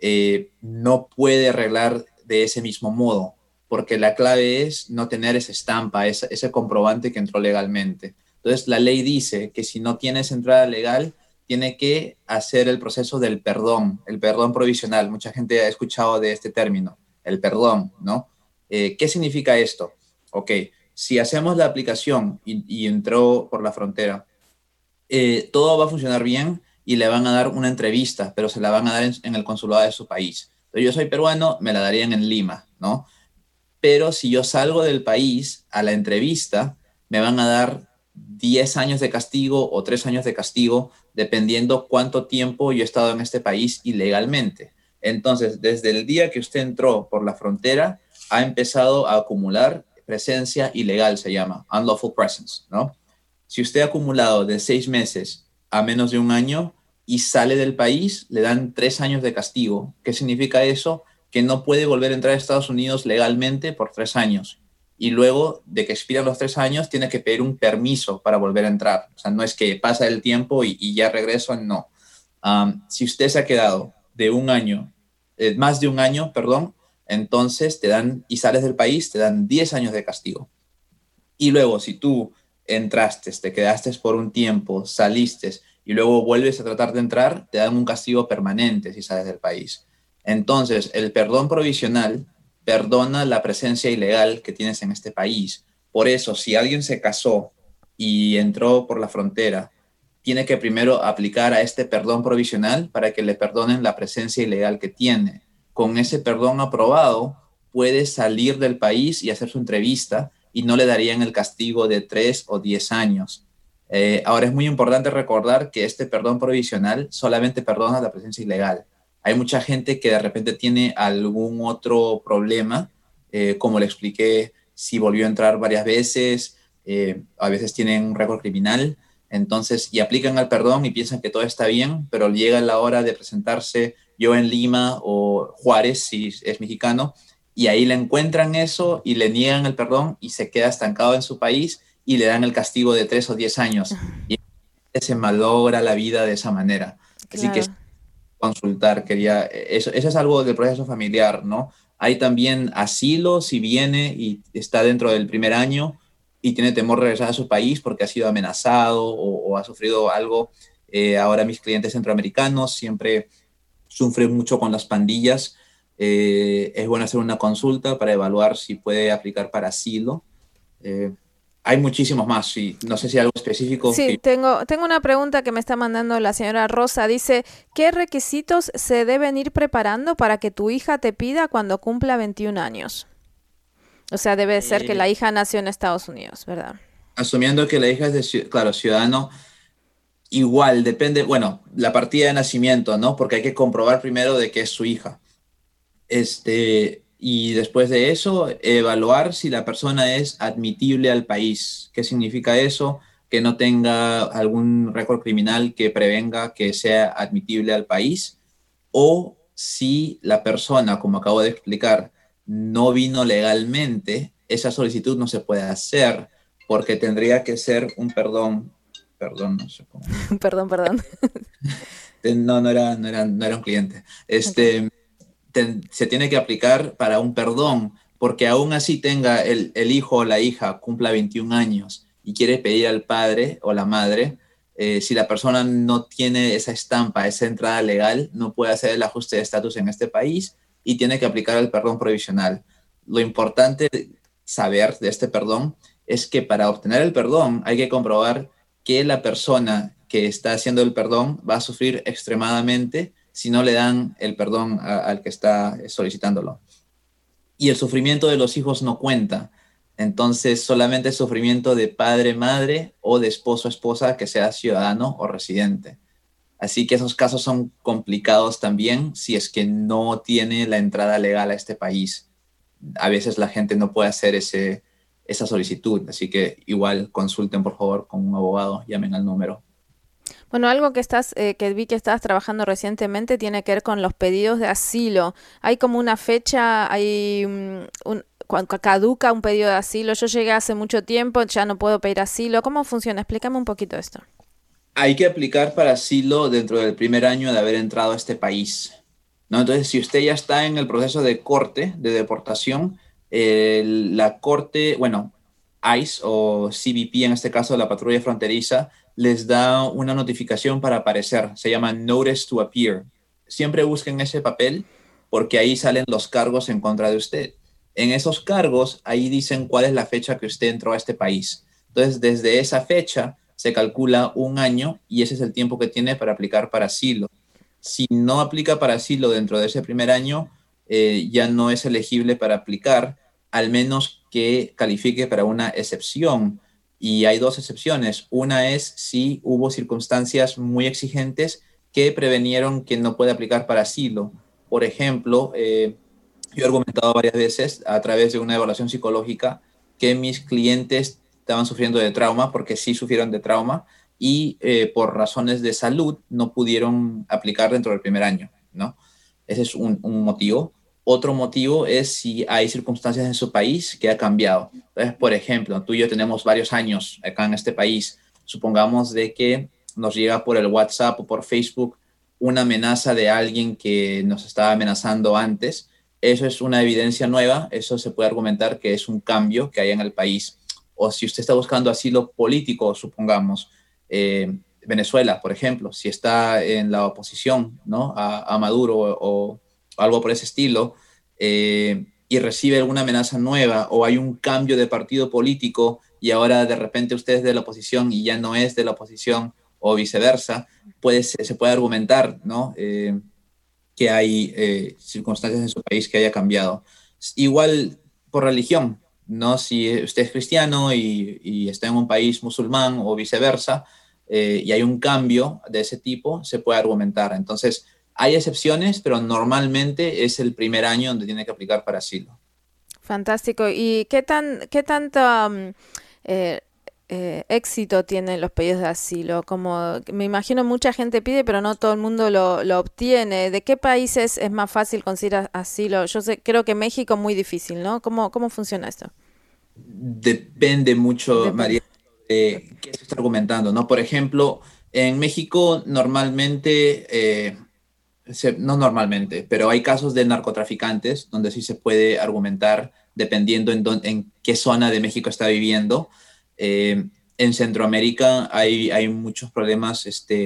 no puede arreglar de ese mismo modo, porque la clave es no tener esa estampa, ese comprobante que entró legalmente. Entonces, la ley dice que si no tienes entrada legal, tiene que hacer el proceso del perdón, el perdón provisional. Mucha gente ha escuchado de este término, el perdón, ¿no? ¿Qué significa esto? Ok, si hacemos la aplicación y entró por la frontera, todo va a funcionar bien y le van a dar una entrevista, pero se la van a dar en el consulado de su país. Entonces, yo soy peruano, me la darían en Lima, ¿no? Pero si yo salgo del país a la entrevista, me van a dar 10 años de castigo o 3 años de castigo, dependiendo cuánto tiempo yo he estado en este país ilegalmente. Entonces, desde el día que usted entró por la frontera, ha empezado a acumular presencia ilegal, se llama, unlawful presence, ¿no? Si usted ha acumulado de 6 meses a menos de un año y sale del país, le dan 3 años de castigo. ¿Qué significa eso? Que no puede volver a entrar a Estados Unidos legalmente por 3 años. Y luego de que expiran los 3 años, tiene que pedir un permiso para volver a entrar. O sea, no es que pasa el tiempo y ya regreso, no. Si usted se ha quedado de un año, más de un año, perdón, entonces te dan, y sales del país, te dan 10 años de castigo. Y luego, si tú entraste, te quedaste por un tiempo, saliste y luego vuelves a tratar de entrar, te dan un castigo permanente si sales del país. Entonces, el perdón provisional perdona la presencia ilegal que tienes en este país. Por eso, si alguien se casó y entró por la frontera, tiene que primero aplicar a este perdón provisional para que le perdonen la presencia ilegal que tiene. Con ese perdón aprobado, puede salir del país y hacer su entrevista y no le darían el castigo de 3 o 10 años. Ahora es muy importante recordar que este perdón provisional solamente perdona la presencia ilegal. Hay mucha gente que de repente tiene algún otro problema, como le expliqué, si volvió a entrar varias veces, a veces tienen un récord criminal, entonces, y aplican al perdón y piensan que todo está bien, pero llega la hora de presentarse yo en Lima o Juárez, si es mexicano, y ahí le encuentran eso y le niegan el perdón y se queda estancado en su país y le dan el castigo de 3 o 10 años. Y se malogra la vida de esa manera. Así que consultar, eso es algo del proceso familiar, ¿no? Hay también asilo si viene y está dentro del primer año y tiene temor de regresar a su país porque ha sido amenazado o ha sufrido algo. Ahora mis clientes centroamericanos siempre sufren mucho con las pandillas. Es bueno hacer una consulta para evaluar si puede aplicar para asilo. Hay muchísimos más, y no sé si hay algo específico. Sí, tengo una pregunta que me está mandando la señora Rosa. Dice, ¿qué requisitos se deben ir preparando para que tu hija te pida cuando cumpla 21 años? O sea, debe ser que la hija nació en Estados Unidos, ¿verdad? Asumiendo que la hija es claro, ciudadano, igual depende, bueno, la partida de nacimiento, ¿no? Porque hay que comprobar primero de que es su hija. Y después de eso, evaluar si la persona es admitible al país. ¿Qué significa eso? Que no tenga algún récord criminal que prevenga que sea admitible al país, o si la persona, como acabo de explicar, no vino legalmente, esa solicitud no se puede hacer porque tendría que ser un perdón, no sé cómo. Perdón. No era un cliente. Okay. Se tiene que aplicar para un perdón, porque aún así tenga el hijo o la hija, cumpla 21 años y quiere pedir al padre o la madre, si la persona no tiene esa estampa, esa entrada legal, no puede hacer el ajuste de estatus en este país y tiene que aplicar el perdón provisional. Lo importante saber de este perdón es que para obtener el perdón hay que comprobar que la persona que está haciendo el perdón va a sufrir extremadamente si no le dan el perdón al que está solicitándolo. Y el sufrimiento de los hijos no cuenta. Entonces, solamente el sufrimiento de padre, madre o de esposo, esposa que sea ciudadano o residente. Así que esos casos son complicados también si es que no tiene la entrada legal a este país. A veces la gente no puede hacer esa solicitud. Así que igual consulten, por favor, con un abogado, llamen al número. Bueno, algo que vi que estabas trabajando recientemente tiene que ver con los pedidos de asilo. Hay como una fecha, cuando caduca un pedido de asilo. Yo llegué hace mucho tiempo, ya no puedo pedir asilo. ¿Cómo funciona? Explícame un poquito esto. Hay que aplicar para asilo dentro del primer año de haber entrado a este país, ¿no? Entonces, si usted ya está en el proceso de corte, de deportación, la corte, bueno, ICE o CBP, en este caso la patrulla fronteriza, les da una notificación para aparecer. Se llama Notice to Appear. Siempre busquen ese papel porque ahí salen los cargos en contra de usted. En esos cargos, ahí dicen cuál es la fecha que usted entró a este país. Entonces, desde esa fecha se calcula un año y ese es el tiempo que tiene para aplicar para asilo. Si no aplica para asilo dentro de ese primer año, ya no es elegible para aplicar, al menos que califique para una excepción. Y hay dos excepciones. Una es si hubo circunstancias muy exigentes que prevenieron que no puede aplicar para asilo. Por ejemplo, yo he argumentado varias veces a través de una evaluación psicológica que mis clientes estaban sufriendo de trauma, porque sí sufrieron de trauma, y por razones de salud no pudieron aplicar dentro del primer año, ¿no? Ese es un motivo. Otro motivo es si hay circunstancias en su país que ha cambiado. Entonces, por ejemplo, tú y yo tenemos varios años acá en este país. Supongamos de que nos llega por el WhatsApp o por Facebook una amenaza de alguien que nos estaba amenazando antes. Eso es una evidencia nueva. Eso se puede argumentar que es un cambio que hay en el país. O si usted está buscando asilo político, supongamos, Venezuela, por ejemplo, si está en la oposición, ¿no?, a Maduro o algo por ese estilo, y recibe alguna amenaza nueva o hay un cambio de partido político y ahora de repente usted es de la oposición y ya no es de la oposición o viceversa, se puede argumentar, ¿no? Que hay circunstancias en su país que haya cambiado. Igual por religión, ¿no? Si usted es cristiano y está en un país musulmán o viceversa, y hay un cambio de ese tipo, se puede argumentar. Entonces, hay excepciones, pero normalmente es el primer año donde tiene que aplicar para asilo. Fantástico. ¿Y qué tanto eh, éxito tienen los pedidos de asilo? Como me imagino mucha gente pide, pero no todo el mundo lo obtiene. ¿De qué países es más fácil conseguir asilo? Yo creo que México muy difícil, ¿no? ¿Cómo funciona esto? Depende mucho, Depende. María, de qué se está argumentando, ¿no? Por ejemplo, en México normalmente, no normalmente, pero hay casos de narcotraficantes donde sí se puede argumentar dependiendo en qué zona de México está viviendo. En Centroamérica hay muchos problemas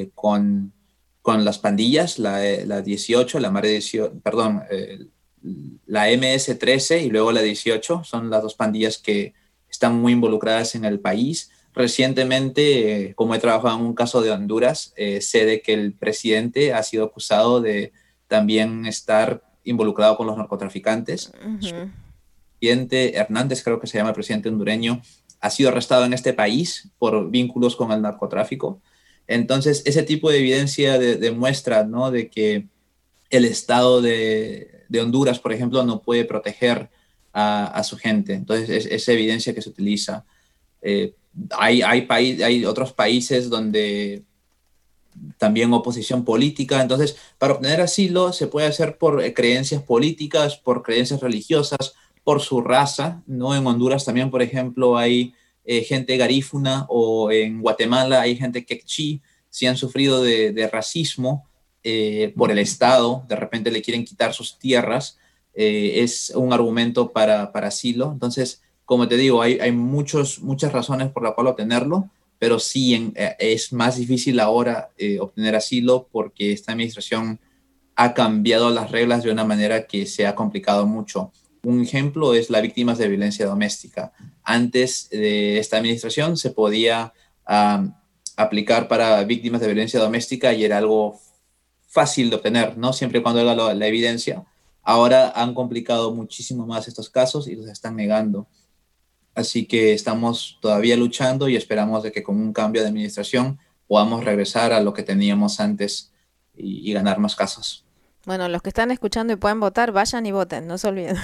con las pandillas, la 18, la Mare 18, perdón, la MS-13 y luego la 18, son las dos pandillas que están muy involucradas en el país. Recientemente, como he trabajado en un caso de Honduras, sé de que el presidente ha sido acusado de también estar involucrado con los narcotraficantes. Su Ujú. presidente Hernández, creo que se llama el presidente hondureño, ha sido arrestado en este país por vínculos con el narcotráfico. Entonces, ese tipo de evidencia demuestra, ¿no?, de que el Estado de Honduras, por ejemplo, no puede proteger a su gente. Entonces, es evidencia que se utiliza. Eh, hay otros países donde también oposición política. Entonces, para obtener asilo se puede hacer por creencias políticas, por creencias religiosas, por su raza, ¿no? En Honduras también, por ejemplo, hay gente garífuna, o en Guatemala hay gente quechí, si han sufrido de racismo por el Estado, de repente le quieren quitar sus tierras, es un argumento para asilo. Entonces, como te digo, hay muchas razones por la cual obtenerlo, pero sí es más difícil ahora obtener asilo porque esta administración ha cambiado las reglas de una manera que se ha complicado mucho. Un ejemplo es las víctimas de violencia doméstica. Antes de esta administración se podía aplicar para víctimas de violencia doméstica y era algo fácil de obtener, ¿no? Siempre y cuando haya la evidencia. Ahora han complicado muchísimo más estos casos y los están negando. Así que estamos todavía luchando y esperamos de que con un cambio de administración podamos regresar a lo que teníamos antes y ganar más casos. Bueno, los que están escuchando y pueden votar, vayan y voten, no se olviden.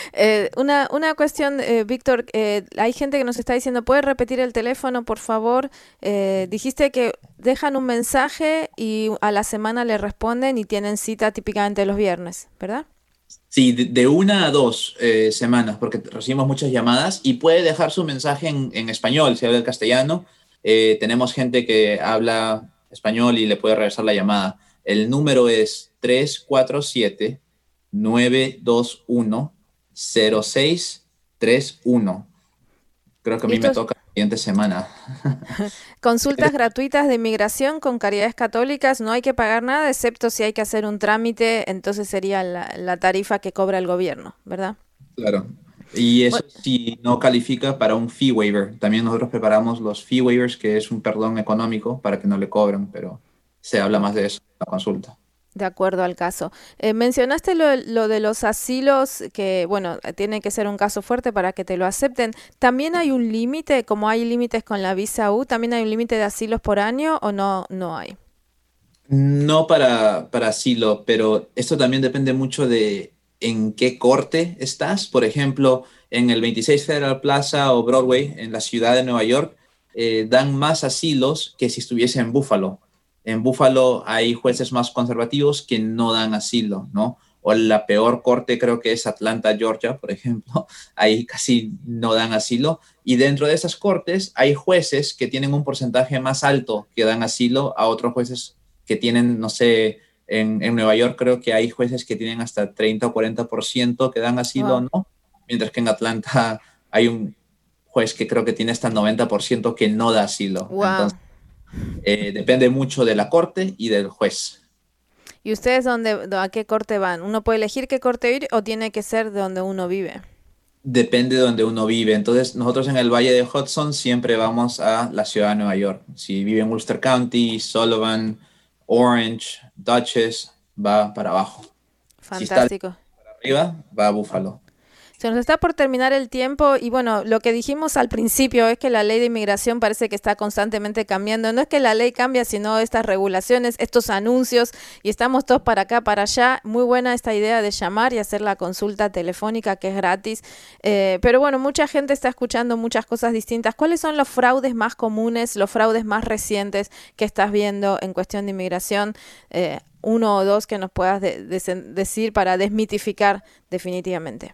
Una cuestión, Víctor, hay gente que nos está diciendo, ¿puedes repetir el teléfono, por favor? Dijiste que dejan un mensaje y a la semana le responden y tienen cita típicamente los viernes, ¿verdad? Sí, de 1 a 2 semanas, porque recibimos muchas llamadas y puede dejar su mensaje en español, si habla el castellano. Tenemos gente que habla español y le puede regresar la llamada. El número es 347-921-0631. Creo que a Y mí me esto toca la siguiente semana. consultas gratuitas de inmigración con Caridades Católicas, no hay que pagar nada, excepto si hay que hacer un trámite, entonces sería la tarifa que cobra el gobierno, ¿verdad? Claro. Y eso Bueno, si no califica para un fee waiver. También nosotros preparamos los fee waivers, que es un perdón económico para que no le cobren, pero se habla más de eso en la consulta. de acuerdo al caso. Mencionaste lo de los asilos, que bueno, tiene que ser un caso fuerte para que te lo acepten. ¿También hay un límite, como hay límites con la visa U, también hay un límite de asilos por año o no hay? No para asilo, pero esto también depende mucho de en qué corte estás. Por ejemplo, en el 26 Federal Plaza o Broadway, en la ciudad de Nueva York, dan más asilos que si estuviese en Buffalo. En Buffalo hay jueces más conservativos que no dan asilo, ¿no? O la peor corte creo que es Atlanta, Georgia, por ejemplo. Ahí casi no dan asilo. Y dentro de esas cortes hay jueces que tienen un porcentaje más alto que dan asilo a otros jueces que tienen, no sé, en Nueva York creo que hay jueces que tienen hasta 30 o 40% que dan asilo, Wow. ¿no? Mientras que en Atlanta hay un juez que creo que tiene hasta 90% que no da asilo. Wow. Entonces, depende mucho de la corte y del juez. ¿Y ustedes a qué corte van? ¿Uno puede elegir qué corte ir o tiene que ser de donde uno vive? Depende de donde uno vive. Entonces, nosotros en el Valle de Hudson siempre vamos a la ciudad de Nueva York. Si vive en Ulster County, Sullivan, Orange, Dutchess, va para abajo. Fantástico. Si está para arriba, va a Buffalo. Se nos está por terminar el tiempo y bueno, lo que dijimos al principio es que la ley de inmigración parece que está constantemente cambiando. No es que la ley cambia, sino estas regulaciones, estos anuncios, y estamos todos para acá, para allá. Muy buena esta idea de llamar y hacer la consulta telefónica, que es gratis. Pero bueno, mucha gente está escuchando muchas cosas distintas. ¿Cuáles son los fraudes más comunes, los fraudes más recientes que estás viendo en cuestión de inmigración? Uno o dos que nos puedas decir para desmitificar definitivamente.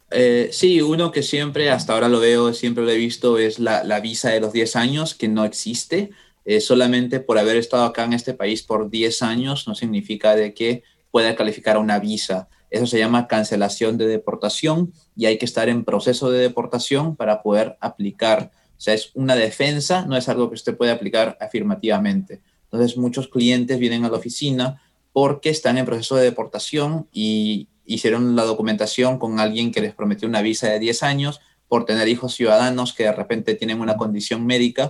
Sí, uno que siempre, hasta ahora lo veo, siempre lo he visto, es la visa de los 10 años, que no existe. Solamente por haber estado acá en este país por 10 años no significa de que pueda calificar a una visa. Eso se llama cancelación de deportación y hay que estar en proceso de deportación para poder aplicar. O sea, es una defensa, no es algo que usted puede aplicar afirmativamente. Entonces, muchos clientes vienen a la oficina porque están en proceso de deportación y hicieron la documentación con alguien que les prometió una visa de 10 años por tener hijos ciudadanos que de repente tienen una condición médica,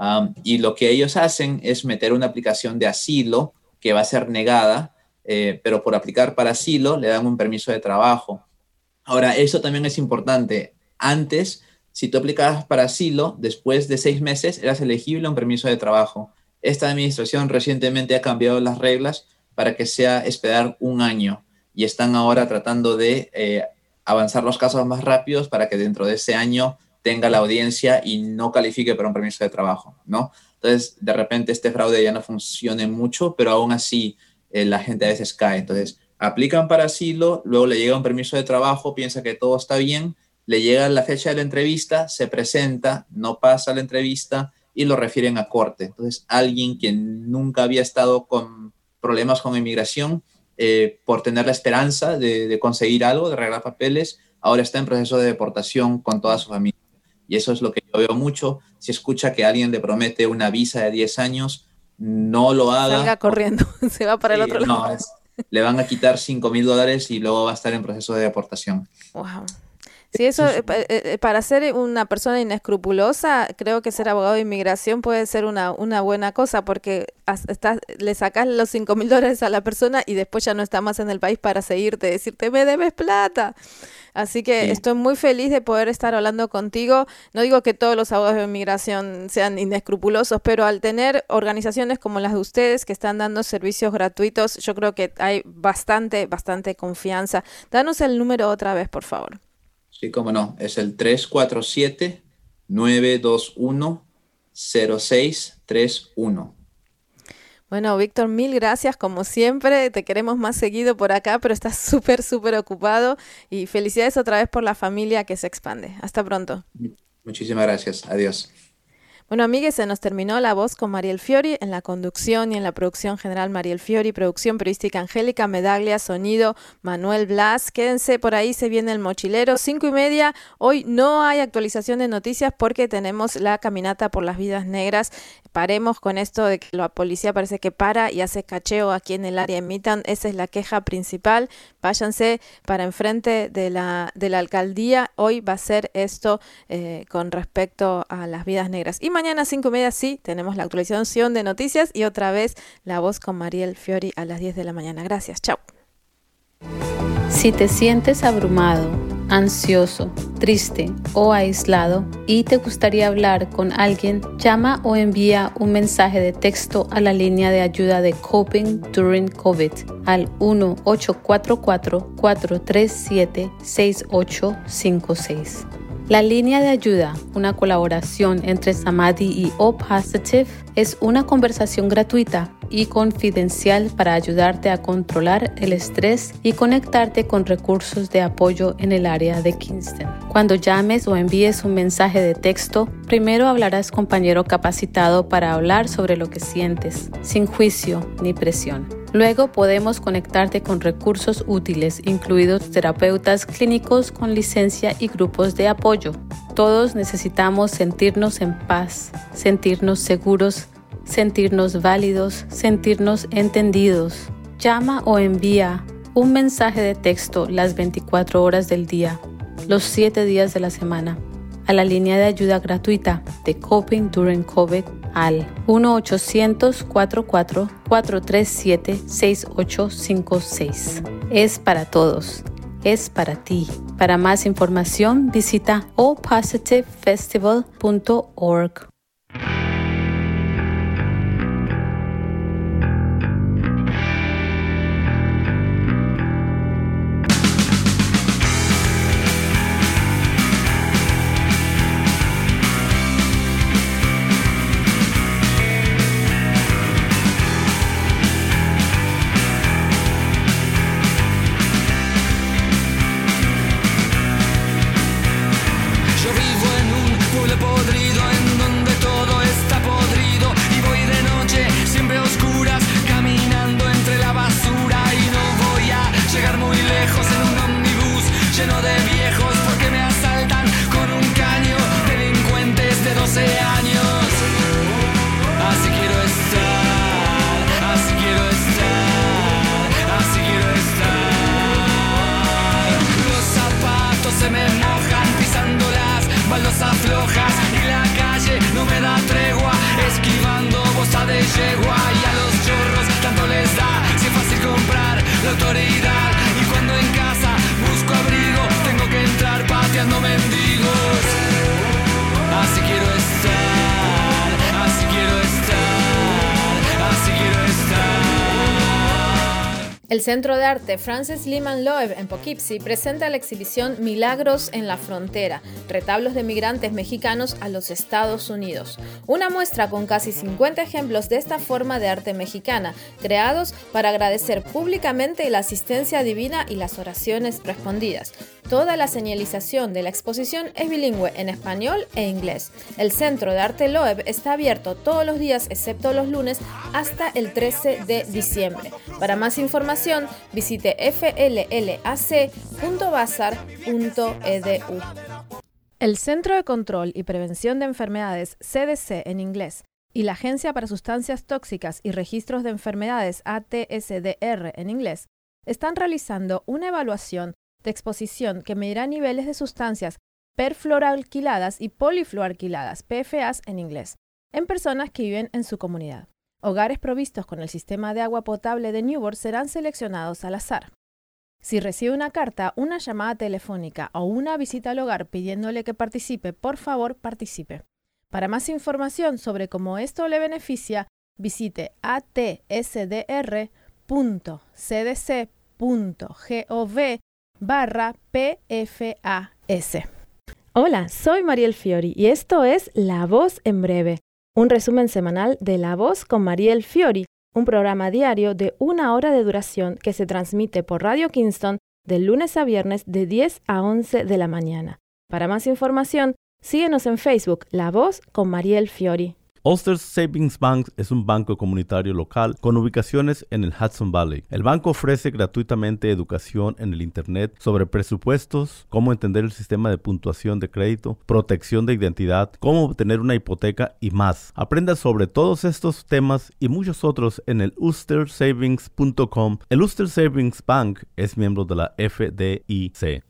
y lo que ellos hacen es meter una aplicación de asilo que va a ser negada, pero por aplicar para asilo le dan un permiso de trabajo. Ahora, eso también es importante. Antes, si tú aplicabas para asilo, después de 6 meses eras elegible a un permiso de trabajo. Esta administración recientemente ha cambiado las reglas para que sea esperar 1 año. Y están ahora tratando de avanzar los casos más rápidos para que dentro de ese año tenga la audiencia y no califique para un permiso de trabajo, ¿no? Entonces, de repente este fraude ya no funcione mucho, pero aún así la gente a veces cae. Entonces, aplican para asilo, luego le llega un permiso de trabajo, piensa que todo está bien, le llega la fecha de la entrevista, se presenta, no pasa la entrevista y lo refieren a corte. Entonces, alguien que nunca había estado con problemas con inmigración, por tener la esperanza de conseguir algo, de arreglar papeles, ahora está en proceso de deportación con toda su familia. Y eso es lo que yo veo mucho. Si escucha que alguien le promete una visa de 10 años, no lo haga. Salga corriendo, se va para el otro lado. No, le van a quitar $5,000 y luego va a estar en proceso de deportación. Wow. Sí, eso para ser una persona inescrupulosa, creo que ser abogado de inmigración puede ser una buena cosa, porque le sacas los $5,000 a la persona y después ya no está más en el país para seguirte, decirte, me debes plata. Así que sí, estoy muy feliz de poder estar hablando contigo. No digo que todos los abogados de inmigración sean inescrupulosos, pero al tener organizaciones como las de ustedes que están dando servicios gratuitos, yo creo que hay bastante confianza. Danos el número otra vez, por favor. Sí, cómo no. Es el 347-921-0631. Bueno, Víctor, mil gracias como siempre. Te queremos más seguido por acá, pero estás súper ocupado. Y felicidades otra vez por la familia que se expande. Hasta pronto. Muchísimas gracias. Adiós. Bueno, amigues, se nos terminó La Voz con Mariel Fiori, en la conducción y en la producción general Mariel Fiori, producción periodística Angélica Medaglia, sonido Manuel Blas. Quédense por ahí, se viene el mochilero, 5:30. Hoy no hay actualización de noticias porque tenemos la caminata por las vidas negras. Paremos con esto de que la policía parece que para y hace cacheo aquí en el área de Midtown. Esa es la queja principal. Váyanse para enfrente de la alcaldía. Hoy va a ser esto con respecto a las vidas negras. Y mañana 5:30 sí, tenemos la actualización de noticias y otra vez La Voz con Mariel Fiori a las 10 de la mañana. Gracias, chao. Si te sientes abrumado, ansioso, triste o aislado y te gustaría hablar con alguien, llama o envía un mensaje de texto a la línea de ayuda de Coping During COVID al 1-844-437-6856. La línea de ayuda, una colaboración entre Samadhi y O Positive, es una conversación gratuita y confidencial para ayudarte a controlar el estrés y conectarte con recursos de apoyo en el área de Kingston. Cuando llames o envíes un mensaje de texto, primero hablarás con compañero capacitado para hablar sobre lo que sientes, sin juicio ni presión. Luego podemos conectarte con recursos útiles, incluidos terapeutas clínicos con licencia y grupos de apoyo. Todos necesitamos sentirnos en paz, sentirnos seguros, sentirnos válidos, sentirnos entendidos. Llama o envía un mensaje de texto las 24 horas del día, los 7 días de la semana, a la línea de ayuda gratuita de Coping During COVID al 1-800-444-437-6856. Es para todos. Es para ti. Para más información, visita opositivefestival.org. El Centro de Arte Francis Lyman Loeb en Poughkeepsie presenta la exhibición Milagros en la Frontera, retablos de migrantes mexicanos a los Estados Unidos. Una muestra con casi 50 ejemplos de esta forma de arte mexicana, creados para agradecer públicamente la asistencia divina y las oraciones respondidas. Toda la señalización de la exposición es bilingüe en español e inglés. El Centro de Arte Loeb está abierto todos los días excepto los lunes hasta el 13 de diciembre. Para más información, visite fllac.bazar.edu. El Centro de Control y Prevención de Enfermedades, CDC en inglés, y la Agencia para Sustancias Tóxicas y Registros de Enfermedades, ATSDR en inglés, están realizando una evaluación de exposición que medirá niveles de sustancias perfluoroalquiladas y polifluoroalquiladas, PFAs en inglés, en personas que viven en su comunidad. Hogares provistos con el sistema de agua potable de Newport serán seleccionados al azar. Si recibe una carta, una llamada telefónica o una visita al hogar pidiéndole que participe, por favor participe. Para más información sobre cómo esto le beneficia, visite atsdr.cdc.gov/PFAS. Hola, soy Mariel Fiori y esto es La Voz en Breve, un resumen semanal de La Voz con Mariel Fiori, un programa diario de 1 hora de duración que se transmite por Radio Kingston de lunes a viernes de 10 a 11 de la mañana. Para más información, síguenos en Facebook, La Voz con Mariel Fiori. Ulster Savings Bank es un banco comunitario local con ubicaciones en el Hudson Valley. El banco ofrece gratuitamente educación en el Internet sobre presupuestos, cómo entender el sistema de puntuación de crédito, protección de identidad, cómo obtener una hipoteca y más. Aprenda sobre todos estos temas y muchos otros en el ulstersavings.com. El Ulster Savings Bank es miembro de la FDIC.